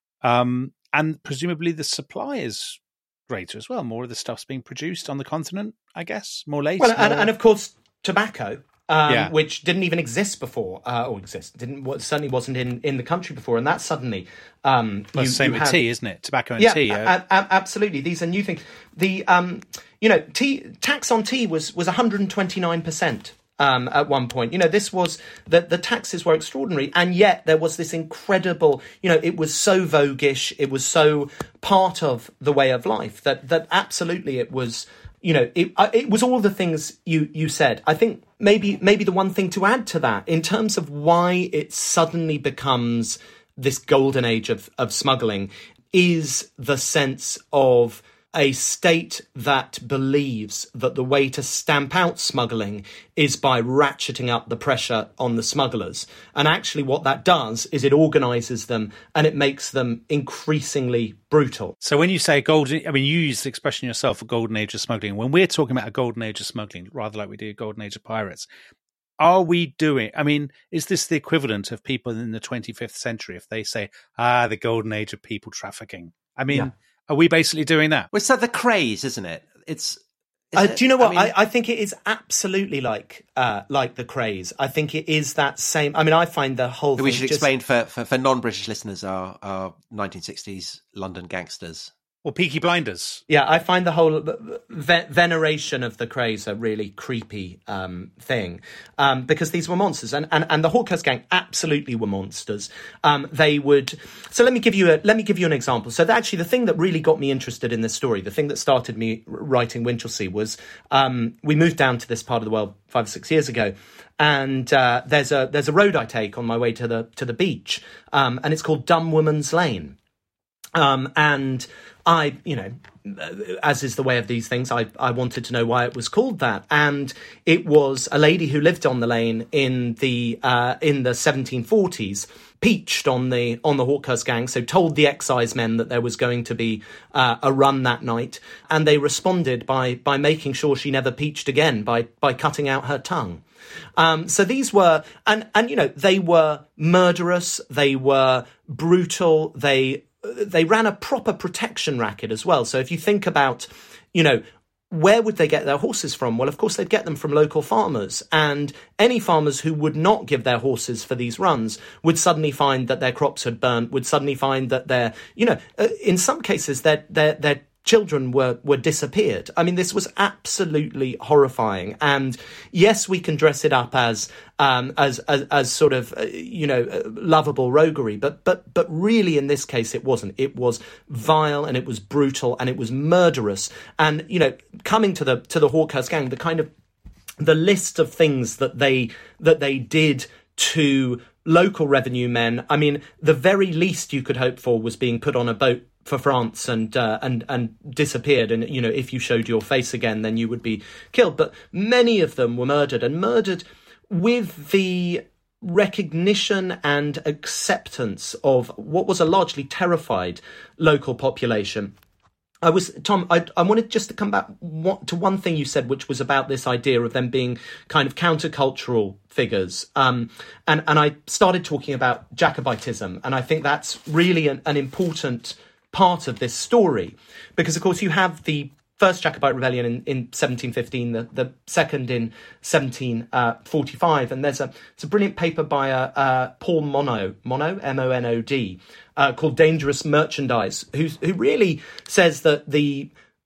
Um, and presumably the supply is greater as well. More of the stuff's being produced on the continent, I guess. More lace. Well, and, more... and of course, tobacco, um, yeah. which didn't even exist before, uh, or exist, didn't certainly wasn't in, in the country before. And that suddenly... Um, well, you, same you with have... tea, isn't it? Tobacco and yeah, tea. Yeah, a- a- absolutely. These are new things. The, um, you know, tea tax on tea was, was one hundred twenty-nine percent. Um, at one point, you know, this was the the taxes were extraordinary, and yet there was this incredible, you know, it was so voguish, it was so part of the way of life that that absolutely it was, you know, it it was all the things you you said. I think maybe maybe the one thing to add to that in terms of why it suddenly becomes this golden age of of smuggling is the sense of a state that believes that the way to stamp out smuggling is by ratcheting up the pressure on the smugglers. And actually what that does is it organises them and it makes them increasingly brutal. So when you say golden, I mean, you use the expression yourself, a golden age of smuggling. When we're talking about a golden age of smuggling, rather like we do a golden age of pirates, are we doing, I mean, is this the equivalent of people in the twenty-fifth century if they say, ah, the golden age of people trafficking? I mean... Yeah. Are we basically doing that? Well, it's like the craze, isn't it? It's. Uh, it? Do you know what? I, mean... I, I think it is absolutely like uh, like the craze. I think it is that same. I mean, I find the whole. We thing should just... explain for, for, for non-British listeners our, our nineteen sixties London gangsters. Or Peaky Blinders. Yeah, I find the whole ve- veneration of the craze a really creepy um, thing um, because these were monsters, and, and, and the Hawkhurst gang absolutely were monsters. Um, they would. So let me give you a let me give you an example. So that actually, the thing that really got me interested in this story, the thing that started me writing Winchelsea, was um, we moved down to this part of the world five or six years ago. And uh, there's a there's a road I take on my way to the to the beach, um, and it's called Dumb Woman's Lane. Um, and I, you know, as is the way of these things, I, I wanted to know why it was called that. And it was a lady who lived on the lane in the uh, in the seventeen forties, peached on the on the Hawkhurst gang, so told the excise men that there was going to be uh, a run that night. And they responded by by making sure she never peached again by by cutting out her tongue. Um, so these were, and, and, you know, they were murderous, they were brutal, they they ran a proper protection racket as well. So if you think about, you know, where would they get their horses from? Well, of course, they'd get them from local farmers. And any farmers who would not give their horses for these runs would suddenly find that their crops had burnt, would suddenly find that their, you know, in some cases, their their their children were were disappeared. I mean, this was absolutely horrifying. And yes, we can dress it up as um, as, as as sort of uh, you know uh, lovable roguery, but but but really in this case it wasn't. It was vile and it was brutal and it was murderous. And you know, coming to the to the Hawkhurst gang, the kind of the list of things that they that they did to local revenue men. I mean, the very least you could hope for was being put on a boat for France and uh, and and disappeared, and you know, if you showed your face again, then you would be killed. But many of them were murdered, and murdered with the recognition and acceptance of what was a largely terrified local population. I was Tom. I, I wanted just to come back to one thing you said, which was about this idea of them being kind of countercultural figures. Um, and and I started talking about Jacobitism, and I think that's really an, an important part of this story, because of course you have the first Jacobite rebellion in, in seventeen fifteen, the, the second in seventeen forty-five, and there's a it's a brilliant paper by uh, uh, Paul Monod, Monod, M O N O D, uh, called Dangerous Merchandise, who's, who really says that the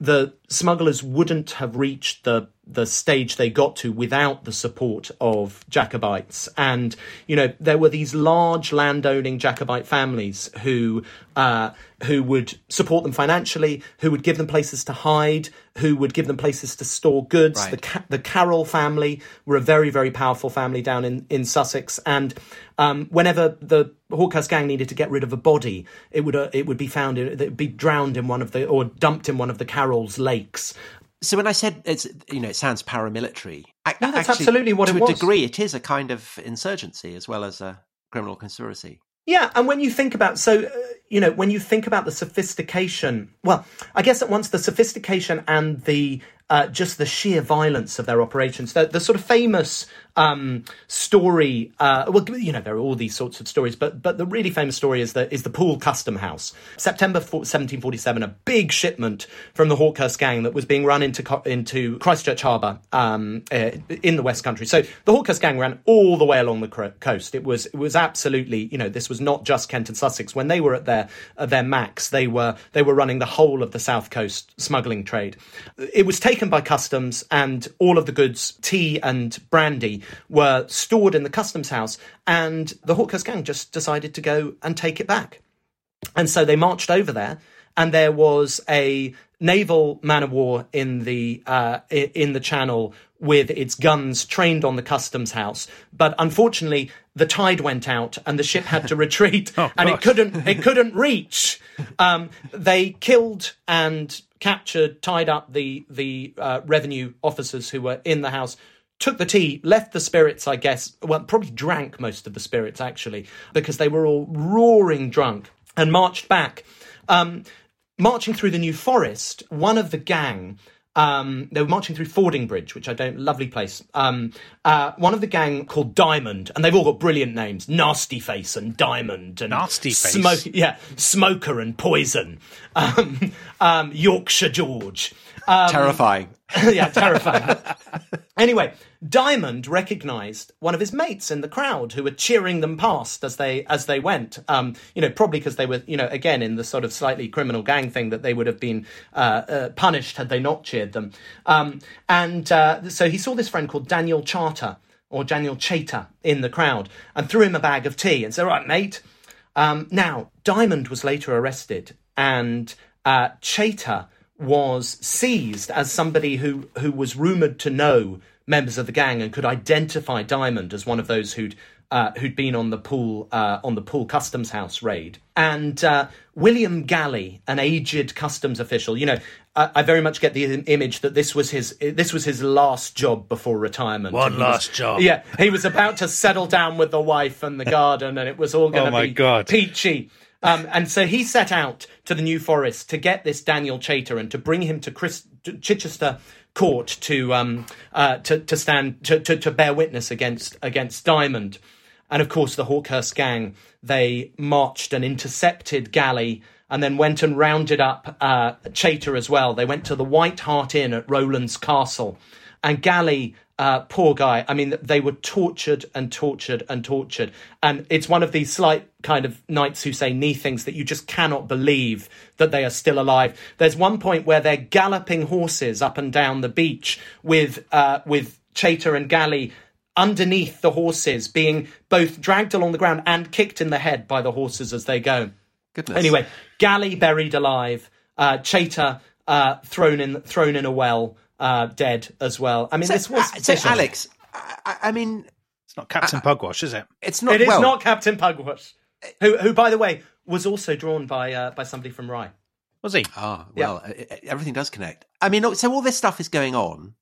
the smugglers wouldn't have reached the the stage they got to without the support of Jacobites. And, you know, there were these large landowning Jacobite families who uh, who would support them financially, who would give them places to hide, who would give them places to store goods. Right. The, Ca- the Carroll family were a very, very powerful family down in, in Sussex. And um, whenever the Hawkhurst gang needed to get rid of a body, it would uh, it would be found, in, it would be drowned in one of the, or dumped in one of the Carroll's lakes. So when I said it's, you know, it sounds paramilitary. No, that's actually, absolutely what to it a was. degree, it is a kind of insurgency as well as a criminal conspiracy. Yeah, and when you think about, so, uh, you know, when you think about the sophistication, well, I guess at once the sophistication and the, uh, just the sheer violence of their operations, the, the sort of famous um, story, uh, well, you know, there are all these sorts of stories, but but the really famous story is the, is the Poole Custom House. September seventeen forty-seven, a big shipment from the Hawkhurst gang that was being run into into Christchurch Harbour um, uh, in the West Country. So the Hawkhurst gang ran all the way along the coast. It was it was absolutely, you know, this was not just Kent and Sussex. When they were at their at their max, they were they were running the whole of the South Coast smuggling trade. It was taken by customs, and all of the goods, tea and brandy, were stored in the customs house, and the Hawkhurst gang just decided to go and take it back. And so they marched over there, and there was a naval man of war in the uh, in the Channel with its guns trained on the customs house. But unfortunately, the tide went out and the ship had to retreat, oh, and it couldn't it couldn't reach. Um, they killed and captured, tied up the the uh, revenue officers who were in the house, took the tea, left the spirits, I guess, well, probably drank most of the spirits, actually, because they were all roaring drunk, and marched back. Um, marching through the New Forest, one of the gang, um, they were marching through Fordingbridge, which I don't, lovely place. Um, uh, one of the gang called Diamond, and they've all got brilliant names, Nasty Face and Diamond. And Nasty Face? Smoke, yeah, Smoker and Poison. Um, um, Yorkshire George. Um, Terrifying. Yeah, terrifying. Anyway, Diamond recognised one of his mates in the crowd who were cheering them past as they as they went. Um, you know, probably because they were, you know, again in the sort of slightly criminal gang thing that they would have been uh, uh, punished had they not cheered them. Um, and uh, so he saw this friend called Daniel Charter or Daniel Chater in the crowd and threw him a bag of tea and said, "All right, mate." Um, now, Diamond was later arrested, and uh, Chater was seized as somebody who, who was rumoured to know members of the gang and could identify Diamond as one of those who'd uh, who'd been on the Poole uh, on the Poole Customs House raid. And uh, William Galley, an aged customs official, you know, I, I very much get the image that this was his this was his last job before retirement. One was, last job. Yeah, he was about to settle down with the wife and the garden, and it was all going to Oh my be God. peachy. Um, and so he set out to the New Forest to get this Daniel Chater and to bring him to Chris, to Chichester Court to um, uh, to, to stand to, to, to bear witness against against Diamond. And of course, the Hawkhurst gang, they marched and intercepted Galley, and then went and rounded up uh, Chater as well. They went to the White Hart Inn at Rowlands Castle, and Galley. Uh, poor guy. I mean, they were tortured and tortured and tortured. And it's one of these slight kind of knights who say knee things that you just cannot believe that they are still alive. There's one point where they're galloping horses up and down the beach with uh, with Chater and Galley underneath the horses, being both dragged along the ground and kicked in the head by the horses as they go. Goodness. Anyway, Galley buried alive, uh, Chater uh, thrown in thrown in a well. Uh, dead as well. I mean, So, this was... uh, so Alex, I, I mean... It's not Captain Uh, Pugwash, is it? It's not... It is well, not Captain Pugwash, who, who, by the way, was also drawn by uh, by somebody from Rye. Was he? Ah, well, yeah. Everything does connect. I mean, so all this stuff is going on.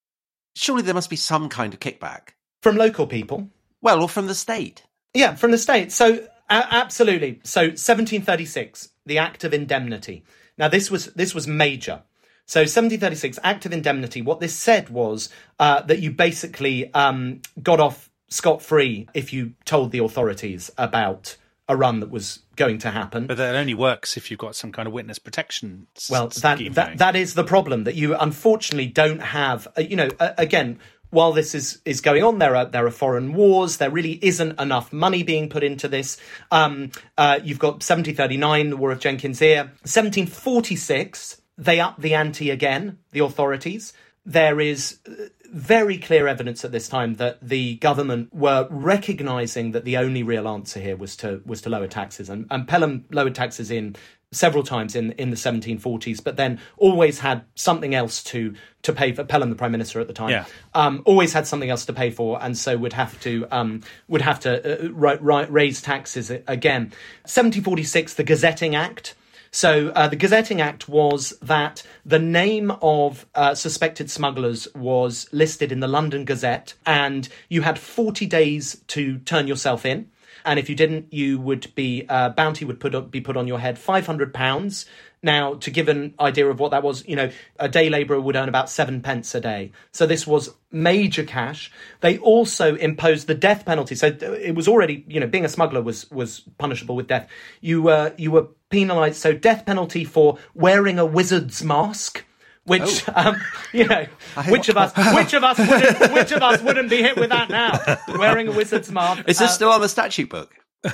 Surely there must be some kind of kickback. From local people. Well, or from the state. Yeah, from the state. So, uh, absolutely. So, seventeen thirty-six, the Act of Indemnity. Now, this was this was major. So seventeen thirty-six, Act of Indemnity, what this said was uh, that you basically um, got off scot-free if you told the authorities about a run that was going to happen. But that only works if you've got some kind of witness protection s- Well, that, scheme that going. that is the problem, that you unfortunately don't have, uh, you know, uh, again, while this is, is going on, there are there are foreign wars. There really isn't enough money being put into this. Um, uh, you've got seventeen thirty-nine, the War of Jenkins Ear. seventeen forty-six... they up the ante again, the authorities. There is very clear evidence at this time that the government were recognising that the only real answer here was to was to lower taxes. And, and Pelham lowered taxes in several times in, in the seventeen forties, but then always had something else to to pay for. Pelham, the Prime Minister at the time, yeah. um, always had something else to pay for, and so would have to um, would have to uh, ri- ri- raise taxes again. seventeen forty-six, the Gazetting Act. So uh, the Gazetting Act was that the name of uh, suspected smugglers was listed in the London Gazette, and you had forty days to turn yourself in. And if you didn't, you would be uh, bounty would put be put on your head, five hundred pounds. Now, to give an idea of what that was, you know, a day labourer would earn about seven pence a day. So this was major cash. They also imposed the death penalty. So it was already, you know, being a smuggler was was punishable with death. You were you were penalised. So death penalty for wearing a wizard's mask. Which, oh. um, you know, which of us, which of us, wouldn't, which of us wouldn't be hit with that now? Wearing a wizard's mask. Is this uh, still on the statute book? Uh,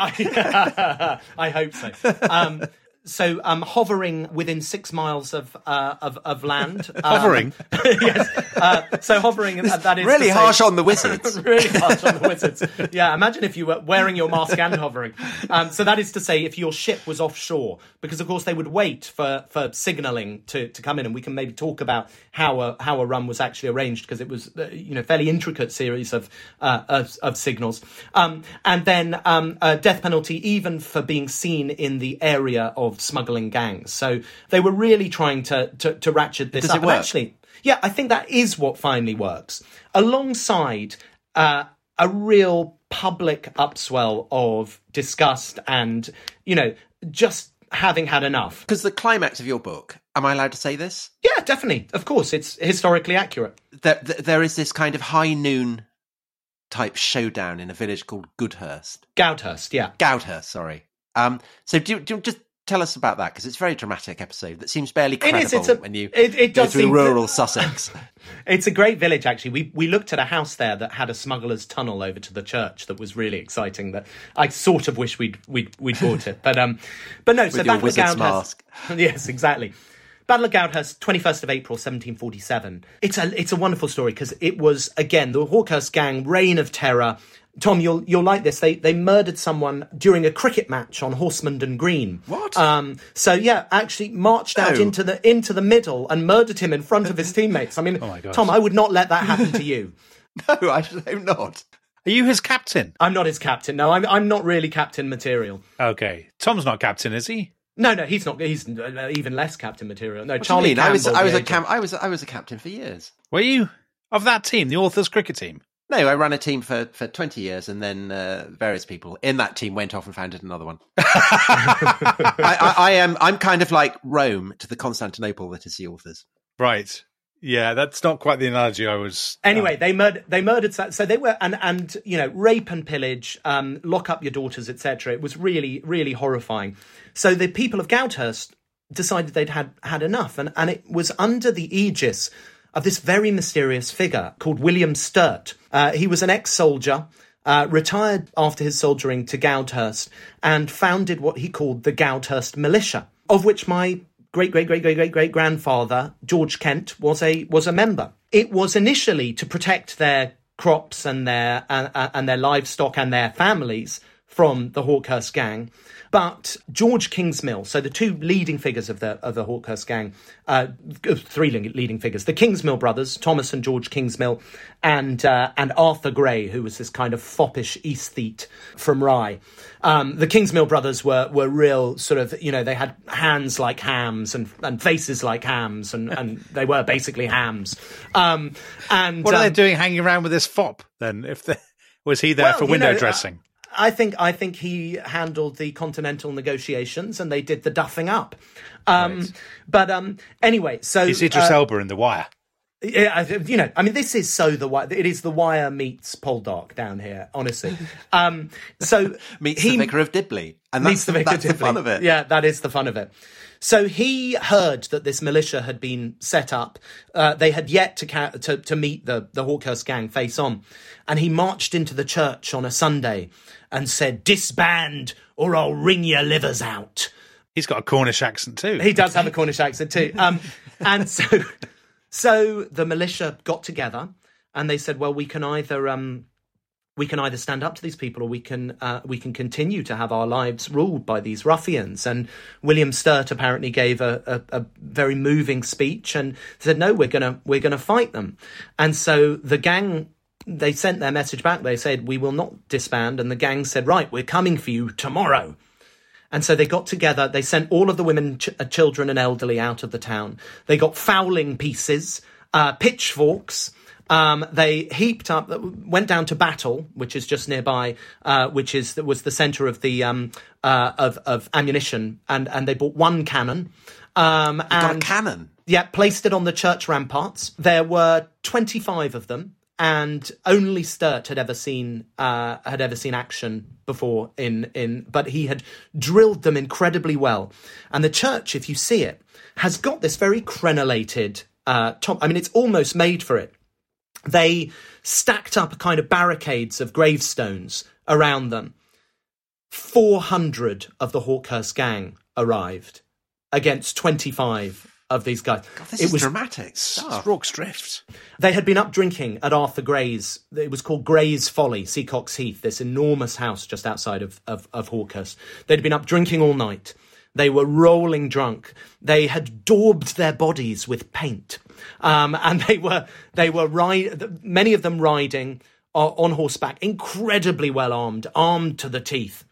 I, I hope so. Um, so, um, hovering within six miles of uh, of, of land. Um, hovering, yes. Uh, so hovering. Uh, that is really to say, harsh on the wizards. really harsh on the wizards. Yeah, imagine if you were wearing your mask and hovering. Um, so that is to say, if your ship was offshore, because of course they would wait for, for signalling to, to come in, and we can maybe talk about how a how a run was actually arranged, because it was uh, you know fairly intricate series of uh, of, of signals, um, and then um, a death penalty even for being seen in the area of smuggling gangs. So they were really trying to to, to ratchet this Does up. it work? And actually, yeah, I think that is what finally works, alongside uh, a real public upswell of disgust and, you know, just having had enough. Because the climax of your book, am I allowed to say this? Yeah, definitely. Of course, it's historically accurate. There, there is this kind of high noon type showdown in a village called Goudhurst. Goudhurst, yeah. Goudhurst, sorry. Um, so do, do just tell us about that, because it's a very dramatic episode that seems barely credible it is, it's a, when you it, it go does through seem rural to, Sussex. It's a great village, actually. We we looked at a house there that had a smuggler's tunnel over to the church that was really exciting. That I sort of wish we'd we'd, we'd bought it, but um, but no. With so your Battle of wizard's Goudhurst, mask. yes, exactly. Battle of Goudhurst, twenty-first of April, seventeen forty-seven. It's a it's a wonderful story, because it was, again, the Hawkhurst gang, reign of terror. Tom, you'll you'll like this. They they murdered someone during a cricket match on Horsemonden Green. What? Um, so yeah, actually marched out Oh. into the into the middle and murdered him in front of his teammates. I mean, Oh my God. Tom, I would not let that happen to you. No, I hope not. Are you his captain? I'm not his captain. No, I'm I'm not really captain material. Okay, Tom's not captain, is he? No, no, he's not. He's uh, even less captain material. No, What do you Charlie mean? I was Campbell, I was the a cam- agent. I was I was a captain for years. Were you of that team, the Authors cricket team? No, I ran a team for, for twenty years, and then uh, various people in that team went off and founded another one. I, I, I am I'm kind of like Rome to the Constantinople that is the Authors. Right. Yeah, that's not quite the analogy I was. Anyway, they murdered. They murdered. So they were, and and you know, rape and pillage, um, lock up your daughters, et cetera. It was really, really horrifying. So the people of Goudhurst decided they'd had had enough, and and it was under the aegis of this very mysterious figure called William Sturt. Uh, he was an ex-soldier, uh, retired after his soldiering to Goudhurst, and founded what he called the Goudhurst Militia, of which my great great great great great great grandfather George Kent was a was a member. It was initially to protect their crops and their uh, uh, and their livestock and their families from the Hawkhurst gang. But George Kingsmill, so the two leading figures of the of the Hawkhurst gang, uh, three leading figures, the Kingsmill brothers, Thomas and George Kingsmill, and uh, and Arthur Gray, who was this kind of foppish aesthete from Rye. Um, the Kingsmill brothers were were real sort of, you know, they had hands like hams and, and faces like hams, and, and they were basically hams. Um, and What are um, they doing hanging around with this fop then? If they, was he there Well, for you window know, dressing? I think I think he handled the continental negotiations, and they did the duffing up. Um, Right. But um, anyway, so He's Idris uh, Elba in The Wire. yeah, I- you know, I mean, this is so the Wire. It is the Wire meets Poldark down here, honestly. Um, so Meets he the Vicar of Dibley, and meets that's the the, Vicar that's the Dibley. fun of it. Yeah, that is the fun of it. So he heard that this militia had been set up. Uh, they had yet to, ca- to to meet the the Hawkhurst gang face on, and he marched into the church on a Sunday and said, "Disband, or I'll wring your livers out." He's got a Cornish accent too. He does have a Cornish accent too. Um, and so, so the militia got together and they said, well, we can either um, we can either stand up to these people, or we can uh, we can continue to have our lives ruled by these ruffians. And William Sturt apparently gave a, a, a very moving speech and said, no, we're gonna we're gonna fight them. And so the gang, they sent their message back. They said, we will not disband. And the gang said, right, we're coming for you tomorrow. And so they got together. They sent all of the women, ch- children and elderly out of the town. They got fowling pieces, uh, pitchforks. Um, they heaped up, went down to Battle, which is just nearby, uh, which is was the centre of the um, uh, of, of ammunition, and, and they bought one cannon. Um, you and, got a cannon? Yeah, placed it on the church ramparts. There were twenty-five of them, and only Sturt had ever seen uh, had ever seen action before. In in, but he had drilled them incredibly well. And the church, if you see it, has got this very crenellated uh, top. I mean, it's almost made for it. They stacked up kind of barricades of gravestones around them. four hundred of the Hawkhurst gang arrived against twenty-five of these guys. God, this it is was dramatic stuff. Rorke's Drift. They had been up drinking at Arthur Gray's. It was called Gray's Folly, Seacox Heath, this enormous house just outside of, of, of Hawkhurst. They'd been up drinking all night. They were rolling drunk. They had daubed their bodies with paint. Um, and they were, they were ride, many of them riding uh, on horseback, incredibly well armed, armed to the teeth.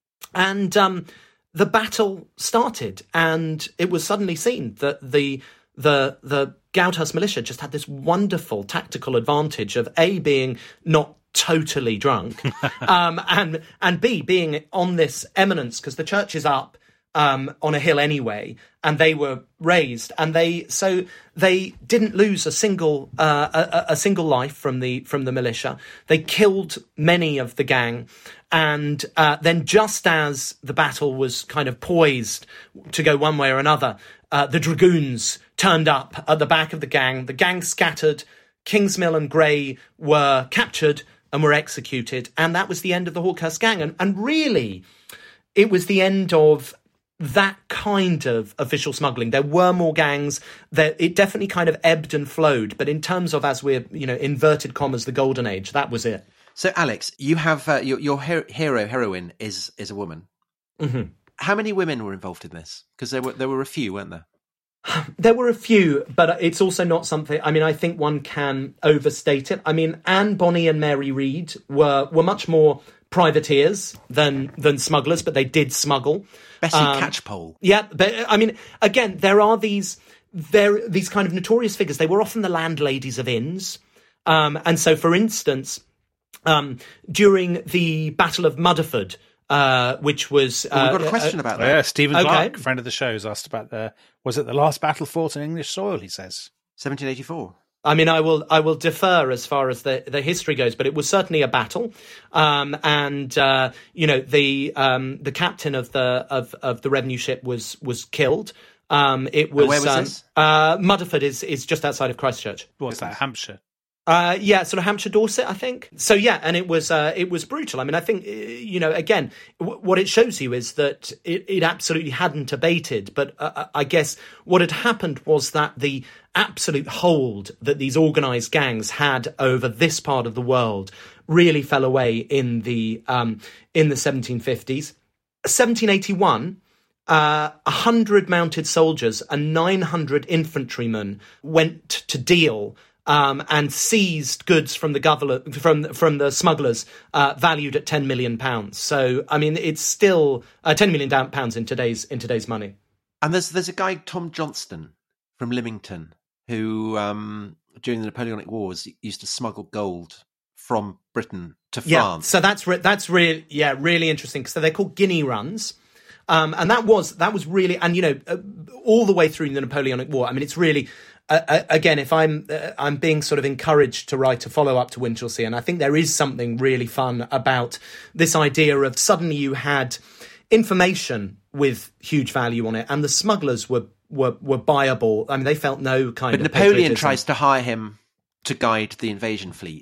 And um, the battle started, and it was suddenly seen that the the the Goudhurst militia just had this wonderful tactical advantage of A, being not totally drunk, um, and and B, being on this eminence, because the church is up um, on a hill anyway, and they were raised, and they so they didn't lose a single uh, a, a single life from the from the militia. They killed many of the gang. And uh, then just as the battle was kind of poised to go one way or another, uh, the dragoons turned up at the back of the gang. The gang scattered. Kingsmill and Gray were captured and were executed. And that was the end of the Hawkhurst gang. And, and really, it was the end of that kind of official smuggling. There were more gangs. There, it definitely kind of ebbed and flowed. But in terms of, as we're, you know, inverted commas, the golden age, that was it. So, Alex, you have uh, your, your hero heroine is is a woman. Mm-hmm. How many women were involved in this? Because there were there were a few, weren't there? There were a few, but it's also not something. I mean, I think one can overstate it. I mean, Anne Bonny and Mary Read were were much more privateers than than smugglers, but they did smuggle. Bessie um, Catchpole. Yeah, but I mean, again, there are these there these kind of notorious figures. They were often the landladies of inns, um, and so, for instance. Um, during the Battle of Mudderford, uh, which was... Uh, well, we've got a question uh, about that. Yeah, Stephen okay. Clark, friend of the show, has asked about the... Was it the last battle fought in English soil, he says? seventeen eighty-four. I mean, I will I will defer as far as the, the history goes, but it was certainly a battle. Um, and, uh, you know, the um, the captain of the of, of the revenue ship was was killed. Um, it was... And where was um, this? Uh, Mudderford is, is just outside of Christchurch. What's that, Hampshire? Uh, yeah, sort of Hampshire, Dorset, I think. So yeah, and it was uh, it was brutal. I mean, I think you know, again, w- what it shows you is that it, it absolutely hadn't abated. But uh, I guess what had happened was that the absolute hold that these organised gangs had over this part of the world really fell away in the um, in the seventeen fifties. seventeen eighty-one. Uh, one hundred mounted soldiers and nine hundred infantrymen went to Deal. Um, and seized goods from the government, from from the smugglers, uh, valued at ten million pounds. So, I mean, it's still uh, ten million pounds in today's in today's money. And there's there's a guy, Tom Johnston from Lymington, who um, during the Napoleonic Wars used to smuggle gold from Britain to France. Yeah, so that's re- that's really yeah really interesting. So they're called guinea runs. Um, and that was that was really, and you know, uh, all the way through the Napoleonic War. I mean, it's really. Uh, again, if I'm uh, I'm being sort of encouraged to write a follow-up to Winchelsea, and I think there is something really fun about this idea of suddenly you had information with huge value on it, and the smugglers were were, were buyable. I mean, they felt no kind but of... But Napoleon patriotism. tries to hire him to guide the invasion fleet.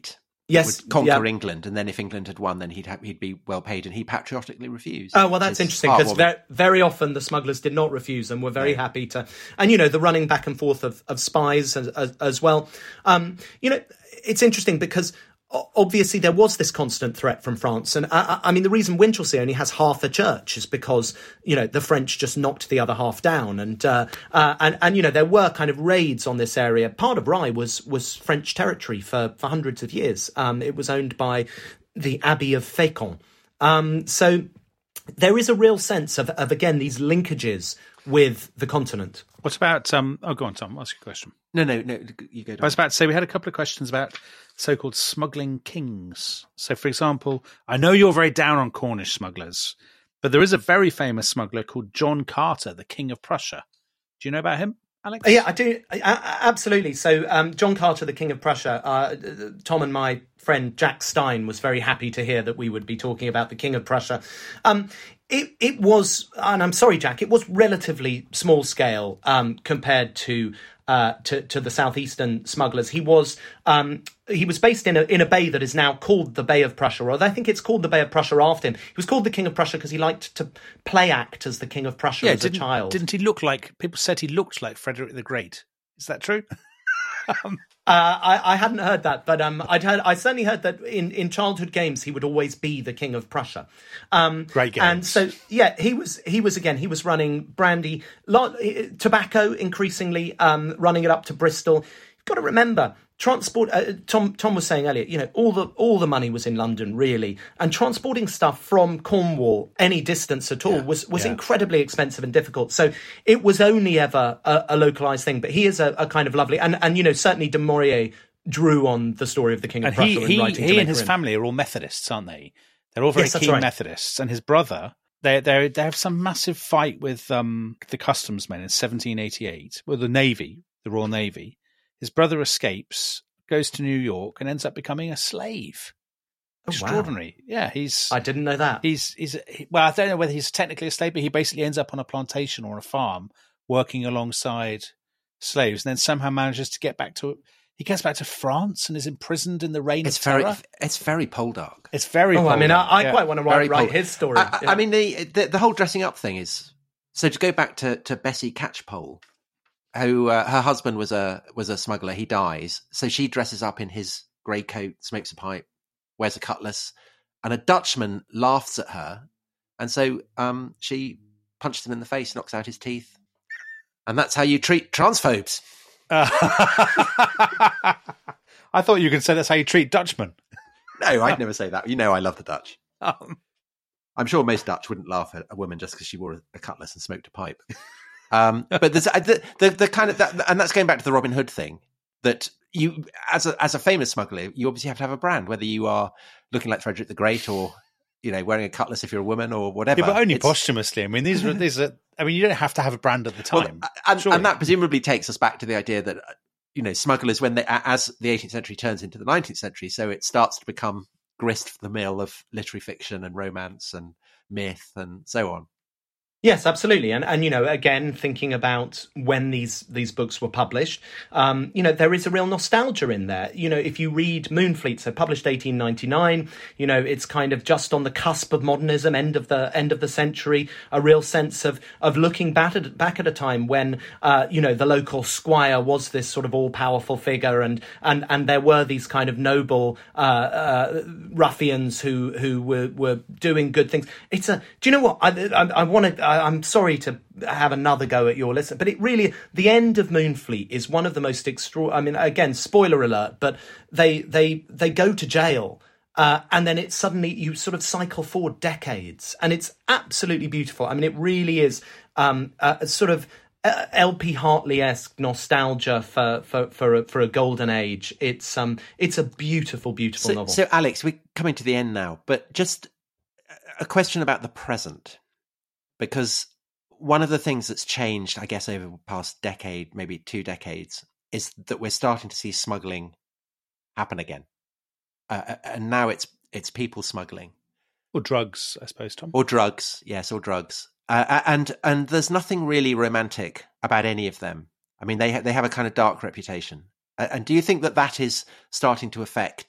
Yes, would conquer yeah. England, and then if England had won, then he'd ha- he'd be well paid, and he patriotically refused. Oh well, that's It's interesting because heartwarming. very, very often the smugglers did not refuse and were very No. happy to, and you know the running back and forth of, of spies as, as, as well. Um, you know, it's interesting because o- obviously there was this constant threat from France, and I, I mean the reason Winchelsea only has half a church is because you know the French just knocked the other half down, and uh, uh, and and you know there were kind of raids on this area. Part of Rye was was French territory for for hundreds of years. Um, it was owned by the Abbey of Fécamp. Um, so there is a real sense of, of again these linkages with the continent. What about um? Oh, go on, Tom. Ask your question. No, no, no. You go. I was about to say we had a couple of questions about so-called smuggling kings. So, for example, I know you're very down on Cornish smugglers, but there is a very famous smuggler called John Carter, the King of Prussia. Do you know about him, Alex? Yeah, I do. I, I, absolutely. So um, John Carter, the King of Prussia, uh, Tom and my friend Jack Stein was very happy to hear that we would be talking about the King of Prussia. Um, it, it was, and I'm sorry, Jack, it was relatively small scale um, compared to Uh, to, to the southeastern smugglers. He was um, he was based in a in a bay that is now called the Bay of Prussia, or I think it's called the Bay of Prussia after him. He was called the King of Prussia because he liked to play act as the King of Prussia Yeah, as a didn't, child. didn't he look like, people said he looked like Frederick the Great. Is that true? um, Uh, I, I hadn't heard that, but um, I'd heard. I certainly heard that in, in childhood games he would always be the King of Prussia. Um, Great games. And so, yeah, he was. He was again. He was running brandy, lot, tobacco, increasingly um, running it up to Bristol. You've got to remember. Transport. Uh, Tom. Tom was saying earlier. You know, all the all the money was in London, really, and transporting stuff from Cornwall any distance at all Yeah, was was yeah. incredibly expensive and difficult. So it was only ever a, a localized thing. But he is a, a kind of lovely, and and you know certainly Du Maurier drew on the story of the King of and Prussia he, in he, writing he Jamaica and his Inn. family are all Methodists, aren't they? They're all very Yes, that's keen right. Methodists. And his brother, they they they have some massive fight with um, the customs men in seventeen eighty-eight, well, the Navy, the Royal Navy. His brother escapes, goes to New York, and ends up becoming a slave. Oh, wow. Extraordinary. Yeah, he's. I didn't know that. He's he's he, well, I don't know whether he's technically a slave, but he basically ends up on a plantation or a farm working alongside slaves, and then somehow manages to get back to. He gets back to France and is imprisoned in the reign It's of very, terror. it's very Poldark. It's very. Oh, I mean, I, I yeah. quite want to Very write, write Poldark. his story. I, yeah. I mean, the, the the whole dressing up thing is. So to go back to, to Bessie Catchpole, who uh, her husband was a was a smuggler. He dies, so she dresses up in his grey coat, smokes a pipe, wears a cutlass, and a Dutchman laughs at her, and so um, she punches him in the face, knocks out his teeth, and that's how you treat transphobes. Uh, I thought you could say that's how you treat Dutchmen. No, I'd never say that. You know, I love the Dutch. Um, I'm sure most Dutch wouldn't laugh at a woman just because she wore a, a cutlass and smoked a pipe. Um, but there's uh, the, the the kind of that, and that's going back to the Robin Hood thing. That you, as a as a famous smuggler, you obviously have to have a brand, whether you are looking like Frederick the Great or you know wearing a cutlass if you're a woman or whatever. yeah, but only It's- posthumously. I mean, these are these are. I mean, you don't have to have a brand at the Well, time. and, surely. and that presumably takes us back to the idea that you know smugglers, when they as the eighteenth century turns into the nineteenth century, so it starts to become grist for the mill of literary fiction and romance and myth and so on. Yes, absolutely. And, and you know, again, thinking about when these these books were published, um, you know, there is a real nostalgia in there. You know, if you read Moonfleet, so published eighteen ninety-nine, you know, it's kind of just on the cusp of modernism, end of the end of the century, a real sense of of looking back at, back at a time when, uh, you know, the local squire was this sort of all-powerful figure and and, and there were these kind of noble uh, uh, ruffians who, who were, were doing good things. It's a, do you know what? I, I, I want to... I'm sorry to have another go at your list, but it really, the end of Moonfleet is one of the most extra. I mean, again, spoiler alert, but they they they go to jail, uh, and then it's suddenly you sort of cycle forward decades, and it's absolutely beautiful. I mean, it really is um, a, a sort of uh, L P Hartley-esque nostalgia for for for a, for a golden age. It's um it's a beautiful, beautiful So, novel. so Alex, we're coming to the end now, but just a question about the present. Because one of the things that's changed, I guess, over the past decade, maybe two decades, is that we're starting to see smuggling happen again. Uh, and now it's it's people smuggling. or drugs, I suppose, Tom. Or drugs, yes, or drugs. Uh, and and there's nothing really romantic about any of them. I mean, they, ha- they have a kind of dark reputation. Uh, and do you think that that is starting to affect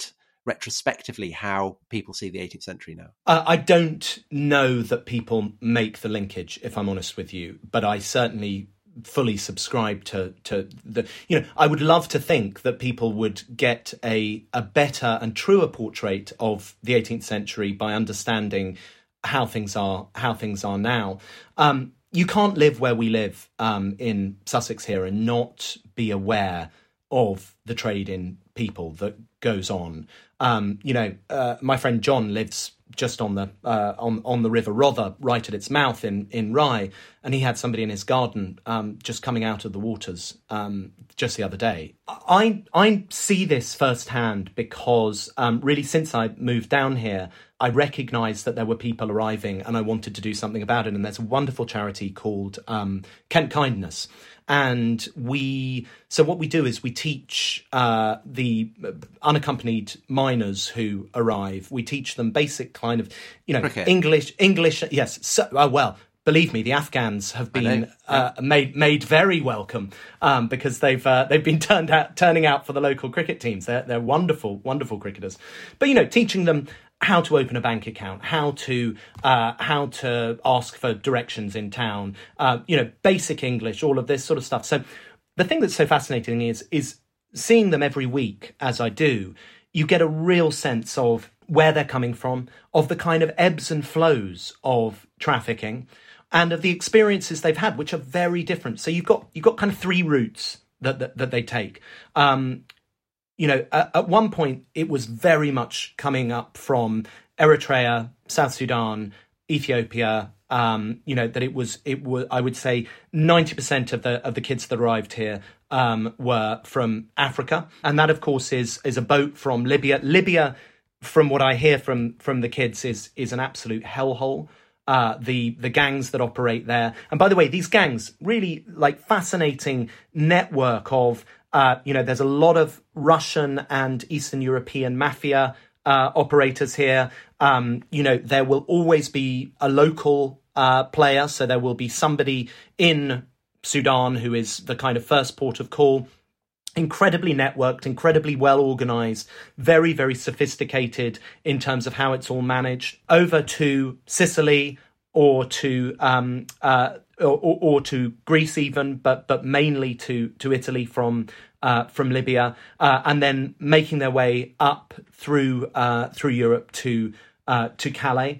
retrospectively how people see the eighteenth century now? Uh, I don't know that people make the linkage, if I'm honest with you, but I certainly fully subscribe to to the, you know, I would love to think that people would get a a better and truer portrait of the eighteenth century by understanding how things are how things are now. Um, you can't live where we live um, in Sussex here and not be aware of the trade in people that goes on. Um, you know, uh, my friend John lives just on the uh, on on the River Rother, right at its mouth in in Rye, and he had somebody in his garden um, just coming out of the waters um, just the other day. I I see this firsthand because um, really since I moved down here, I recognised that there were people arriving, and I wanted to do something about it. And there's a wonderful charity called um, Kent Kindness. And we, so what we do is we teach uh, the unaccompanied minors who arrive. We teach them basic kind of, you know, okay. English, English. Yes. So, oh, well, believe me, the Afghans have been uh, made made very welcome um, because they've uh, they've been turned out turning out for the local cricket teams. They're they're wonderful, wonderful cricketers. But you know, teaching them how to open a bank account, how to uh, how to ask for directions in town, uh, you know, basic English, all of this sort of stuff. So the thing that's so fascinating is is seeing them every week, as I do, you get a real sense of where they're coming from, of the kind of ebbs and flows of trafficking, and of the experiences they've had, which are very different. So you've got you've got kind of three routes that that, that they take. Um, You know, at, at one point, it was very much coming up from Eritrea, South Sudan, Ethiopia. Um, you know, that it was, it was. I would say, ninety percent of the of the kids that arrived here um, were from Africa, and that, of course, is is a boat from Libya. Libya, from what I hear from from the kids, is is an absolute hellhole. Uh, the the gangs that operate there, and by the way, these gangs really like fascinating network of. Uh, you know, there's a lot of Russian and Eastern European mafia uh, operators here. Um, you know, there will always be a local uh, player. So there will be somebody in Sudan who is the kind of first port of call. Incredibly networked, incredibly well organized, very, very sophisticated in terms of how it's all managed. Over to Sicily or to um, uh, or, or, or to Greece even, but but mainly to to Italy from uh, from Libya, uh, and then making their way up through uh, through Europe to uh, to Calais.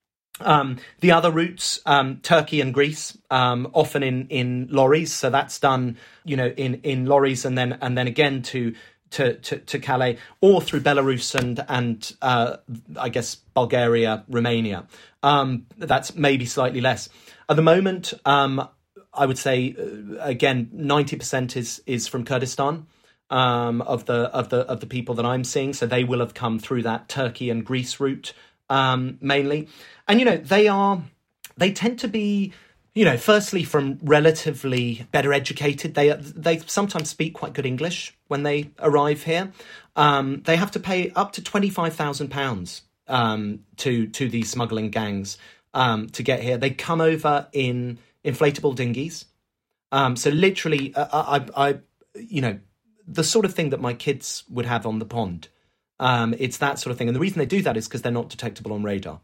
Um, the other routes, um, Turkey and Greece, um, often in, in lorries. So that's done, you know, in, in lorries and then and then again to to, to, to Calais, or through Belarus and and uh, I guess Bulgaria, Romania. Um, that's maybe slightly less at the moment. Um, I would say uh, again, ninety percent is is from Kurdistan. Um, of the of the of the people that I'm seeing, so they will have come through that Turkey and Greece route um, mainly. And, you know, they are, they tend to be, you know, firstly from relatively better educated. They they sometimes speak quite good English when they arrive here. Um, they have to pay up to twenty-five thousand pounds um, to to these smuggling gangs um, to get here. They come over in inflatable dinghies. Um, so literally, uh, I, I, you know, the sort of thing that my kids would have on the pond. Um, it's that sort of thing. And the reason they do that is because they're not detectable on radar.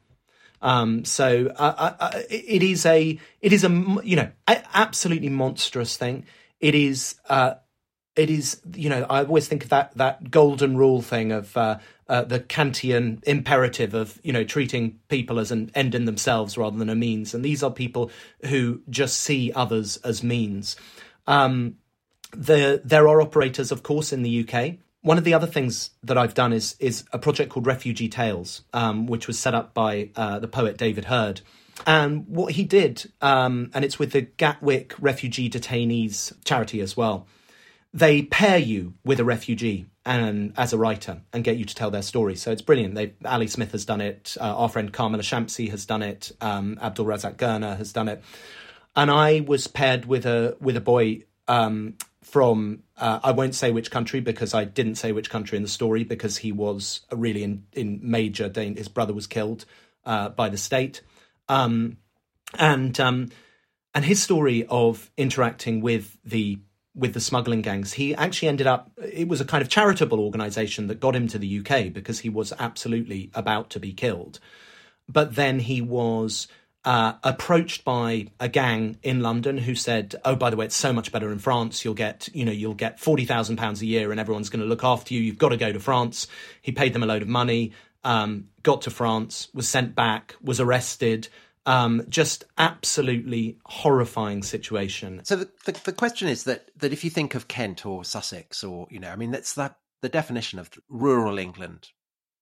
Um, so uh, uh, it is a, it is a, you know, a, absolutely monstrous thing. It is, uh, it is, you know, I always think of that, that golden rule thing of, uh, uh, the Kantian imperative of, you know, treating people as an end in themselves rather than a means. And these are people who just see others as means. Um, the, there are operators, of course, in the U K. One of the other things that I've done is is a project called Refugee Tales, um, which was set up by uh, the poet David Hurd. And what he did, um, and it's with the Gatwick Refugee Detainees charity as well, they pair you with a refugee and as a writer and get you to tell their story. So it's brilliant. They, Ali Smith has done it. Uh, our friend Carmela Shamsi has done it. Um, Abdul Razak Gurna has done it. And I was paired with a with a boy um from, uh, I won't say which country because I didn't say which country in the story because he was really in, in major danger. His brother was killed uh, by the state. Um, and um, and his story of interacting with the with the smuggling gangs. He actually ended up, it was a kind of charitable organisation that got him to the U K because he was absolutely about to be killed. But then he was uh, approached by a gang in London who said, oh, by the way, it's so much better in France. You'll get, you know, you'll get forty thousand pounds a year and everyone's going to look after you. You've got to go to France. He paid them a load of money, um, got to France, was sent back, was arrested. Um, just absolutely horrifying situation. So the, the the question is that that if you think of Kent or Sussex, or you know, I mean, that's that the definition of rural England,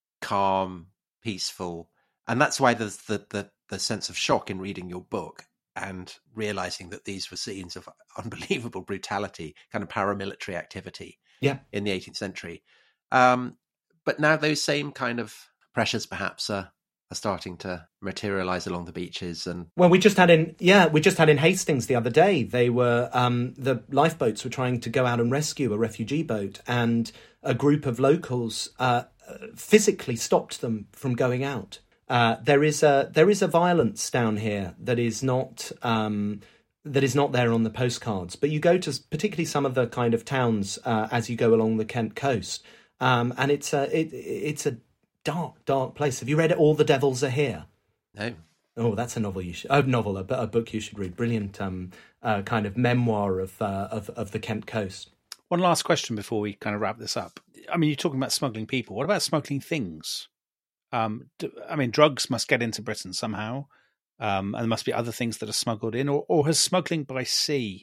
calm, peaceful, and that's why there's the the the sense of shock in reading your book and realizing that these were scenes of unbelievable brutality, kind of paramilitary activity, yeah, in the eighteenth century. Um, but now those same kind of pressures, perhaps, are. are starting to materialize along the beaches. And well, we just had in yeah we just had in Hastings the other day, they were um the lifeboats were trying to go out and rescue a refugee boat, and a group of locals uh physically stopped them from going out. Uh there is a there is a violence down here that is not um that is not there on the postcards, but you go to particularly some of the kind of towns uh, as you go along the Kent coast, um and it's a it, it's a dark, dark place. Have you read All the Devils Are Here? No. Oh, that's a novel you should. A novel, a, a book you should read. Brilliant, um, uh, kind of memoir of uh, of of the Kent coast. One last question before we kind of wrap this up. I mean, you're talking about smuggling people. What about smuggling things? Um, do, I mean, drugs must get into Britain somehow, um, and there must be other things that are smuggled in. Or, or has smuggling by sea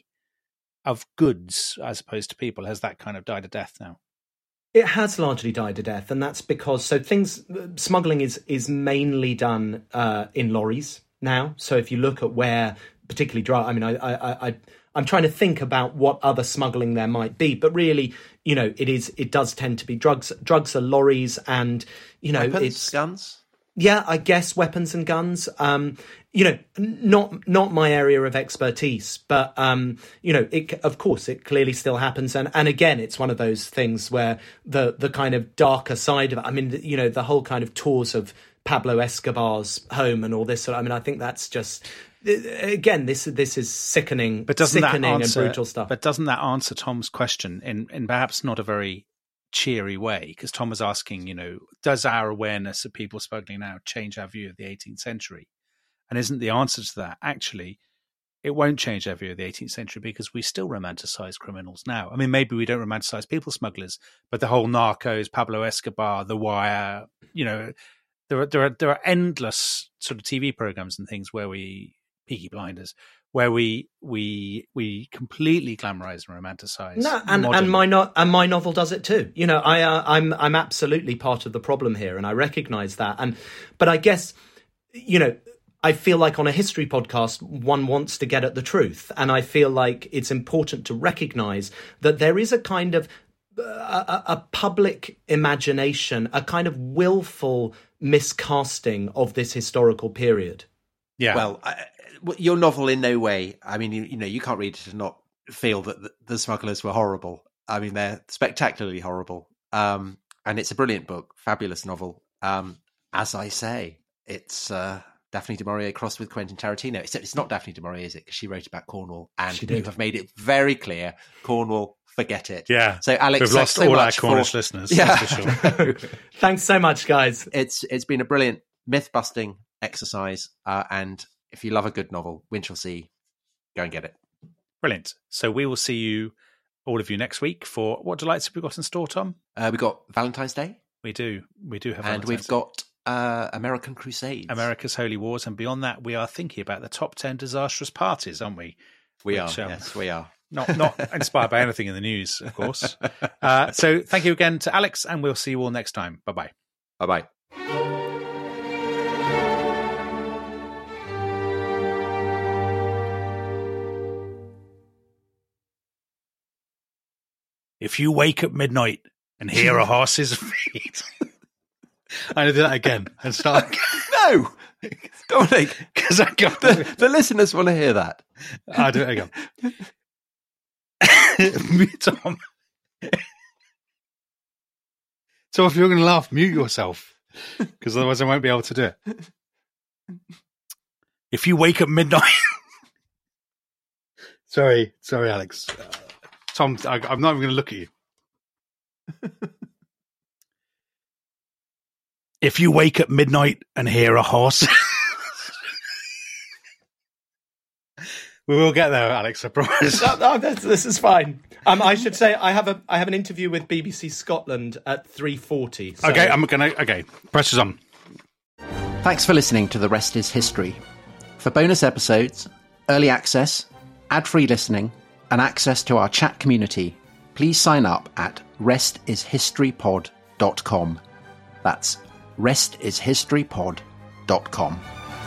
of goods, as opposed to people, has that kind of died a death now? It has largely died a death, and that's because so things smuggling is is mainly done uh, in lorries now. So if you look at where, particularly drug, I mean, I, I, I, I'm trying to think about what other smuggling there might be, but really, you know, it is it does tend to be drugs. Drugs are lorries, and you know, weapons, it's guns. Yeah, I guess weapons and guns. Um, you know, not not my area of expertise, but um, you know, it, of course, it clearly still happens. And, and again, it's one of those things where the the kind of darker side of it. I mean, you know, the whole kind of tours of Pablo Escobar's home and all this sort of, I mean, I think that's just again, this this is sickening, but doesn't sickening that answer, and brutal stuff. But doesn't that answer Tom's question in in perhaps not a very cheery way? Because Tom was asking, you know, does our awareness of people smuggling now change our view of the eighteenth century? And isn't the answer to that actually it won't change our view of the eighteenth century, because we still romanticize criminals now? I mean, maybe we don't romanticize people smugglers, but the whole Narcos, Pablo Escobar, The Wire, you know, there are there are there are endless sort of T V programs and things where we Peaky Blinders, where we we we completely glamorize and romanticize. No, and, and my no, and my novel does it too. You know, I uh, I'm I'm absolutely part of the problem here, and I recognise that. And but I guess, you know, I feel like on a history podcast, one wants to get at the truth, and I feel like it's important to recognise that there is a kind of uh, a, a public imagination, a kind of willful miscasting of this historical period. Yeah. Well, I, your novel in no way, I mean, you, you know, you can't read it and not feel that the, the smugglers were horrible. I mean, they're spectacularly horrible. Um, and it's a brilliant book, fabulous novel. Um, as I say, it's uh, Daphne du Maurier crossed with Quentin Tarantino. Except it's not Daphne du Maurier, is it? Because she wrote about Cornwall. And you have made it very clear, Cornwall, forget it. Yeah. So Alex, we've lost so all our for, Cornish listeners. Yeah. That's for sure. Thanks so much, guys. It's It's been a brilliant myth-busting exercise. Uh, and if you love a good novel, Winchell Sea, go and get it. Brilliant. So we will see you, all of you, next week for what delights have we got in store, Tom? Uh, we got Valentine's Day. We do. We do have And Valentine's we've Day. got uh, American Crusades. America's Holy Wars. And beyond that, we are thinking about the top ten disastrous parties, aren't we? We Which, are. um, Yes, we are. Not, not inspired by anything in the news, of course. Uh, so thank you again to Alex, and we'll see you all next time. Bye-bye. Bye-bye. If you wake at midnight and hear a horse's feet. I'm going to do that again and start again. No! Dominic, because I got the, the listeners want to hear that. I'll do it again. Tom. So if you're going to laugh, mute yourself, because otherwise I won't be able to do it. If you wake at midnight. Sorry, sorry, Alex. Tom, I, I'm not even going to look at you. If you wake at midnight and hear a horse... We will get there, Alex, I promise. no, no, this, this is fine. Um, I should say I have a I have an interview with B B C Scotland at three forty. So. Okay, I'm going to... Okay, pressure's on. Thanks for listening to The Rest is History. For bonus episodes, early access, ad-free listening, and access to our chat community, please sign up at rest is history pod dot com. That's rest is history pod dot com.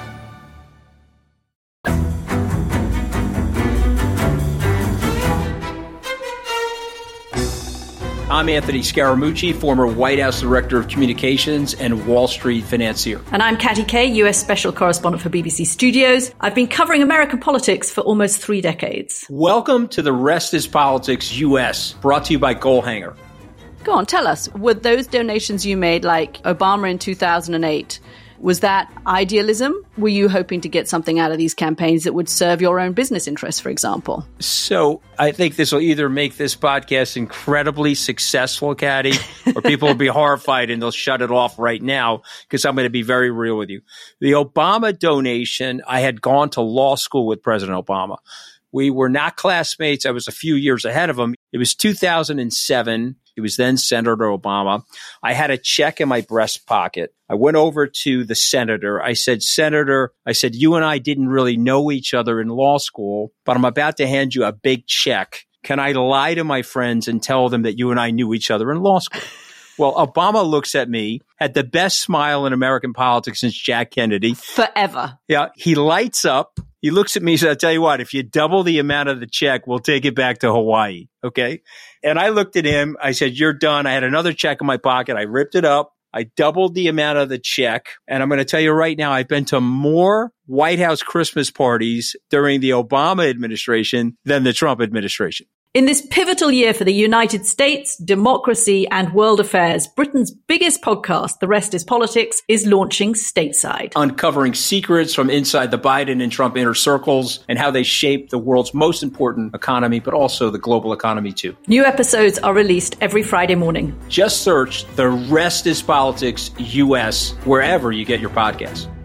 I'm Anthony Scaramucci, former White House Director of Communications and Wall Street financier. And I'm Katty Kay, U S Special Correspondent for B B C Studios. I've been covering American politics for almost three decades. Welcome to The Rest is Politics U S, brought to you by Goalhanger. Go on, tell us, were those donations you made, like Obama in two thousand eight, was that idealism? Were you hoping to get something out of these campaigns that would serve your own business interests, for example? So I think this will either make this podcast incredibly successful, Katty, or people will be horrified and they'll shut it off right now because I'm going to be very real with you. The Obama donation, I had gone to law school with President Obama. We were not classmates. I was a few years ahead of him. It was two thousand seven. He was then Senator Obama. I had a check in my breast pocket. I went over to the senator. I said, Senator, I said, you and I didn't really know each other in law school, but I'm about to hand you a big check. Can I lie to my friends and tell them that you and I knew each other in law school? Well, Obama looks at me, had the best smile in American politics since Jack Kennedy. Forever. Yeah. He lights up. He looks at me and says, I'll tell you what, if you double the amount of the check, we'll take it back to Hawaii. Okay. And I looked at him. I said, you're done. I had another check in my pocket. I ripped it up. I doubled the amount of the check. And I'm going to tell you right now, I've been to more White House Christmas parties during the Obama administration than the Trump administration. In this pivotal year for the United States, democracy, and world affairs, Britain's biggest podcast, The Rest is Politics, is launching stateside. Uncovering secrets from inside the Biden and Trump inner circles and how they shape the world's most important economy, but also the global economy too. New episodes are released every Friday morning. Just search The Rest is Politics U S wherever you get your podcasts.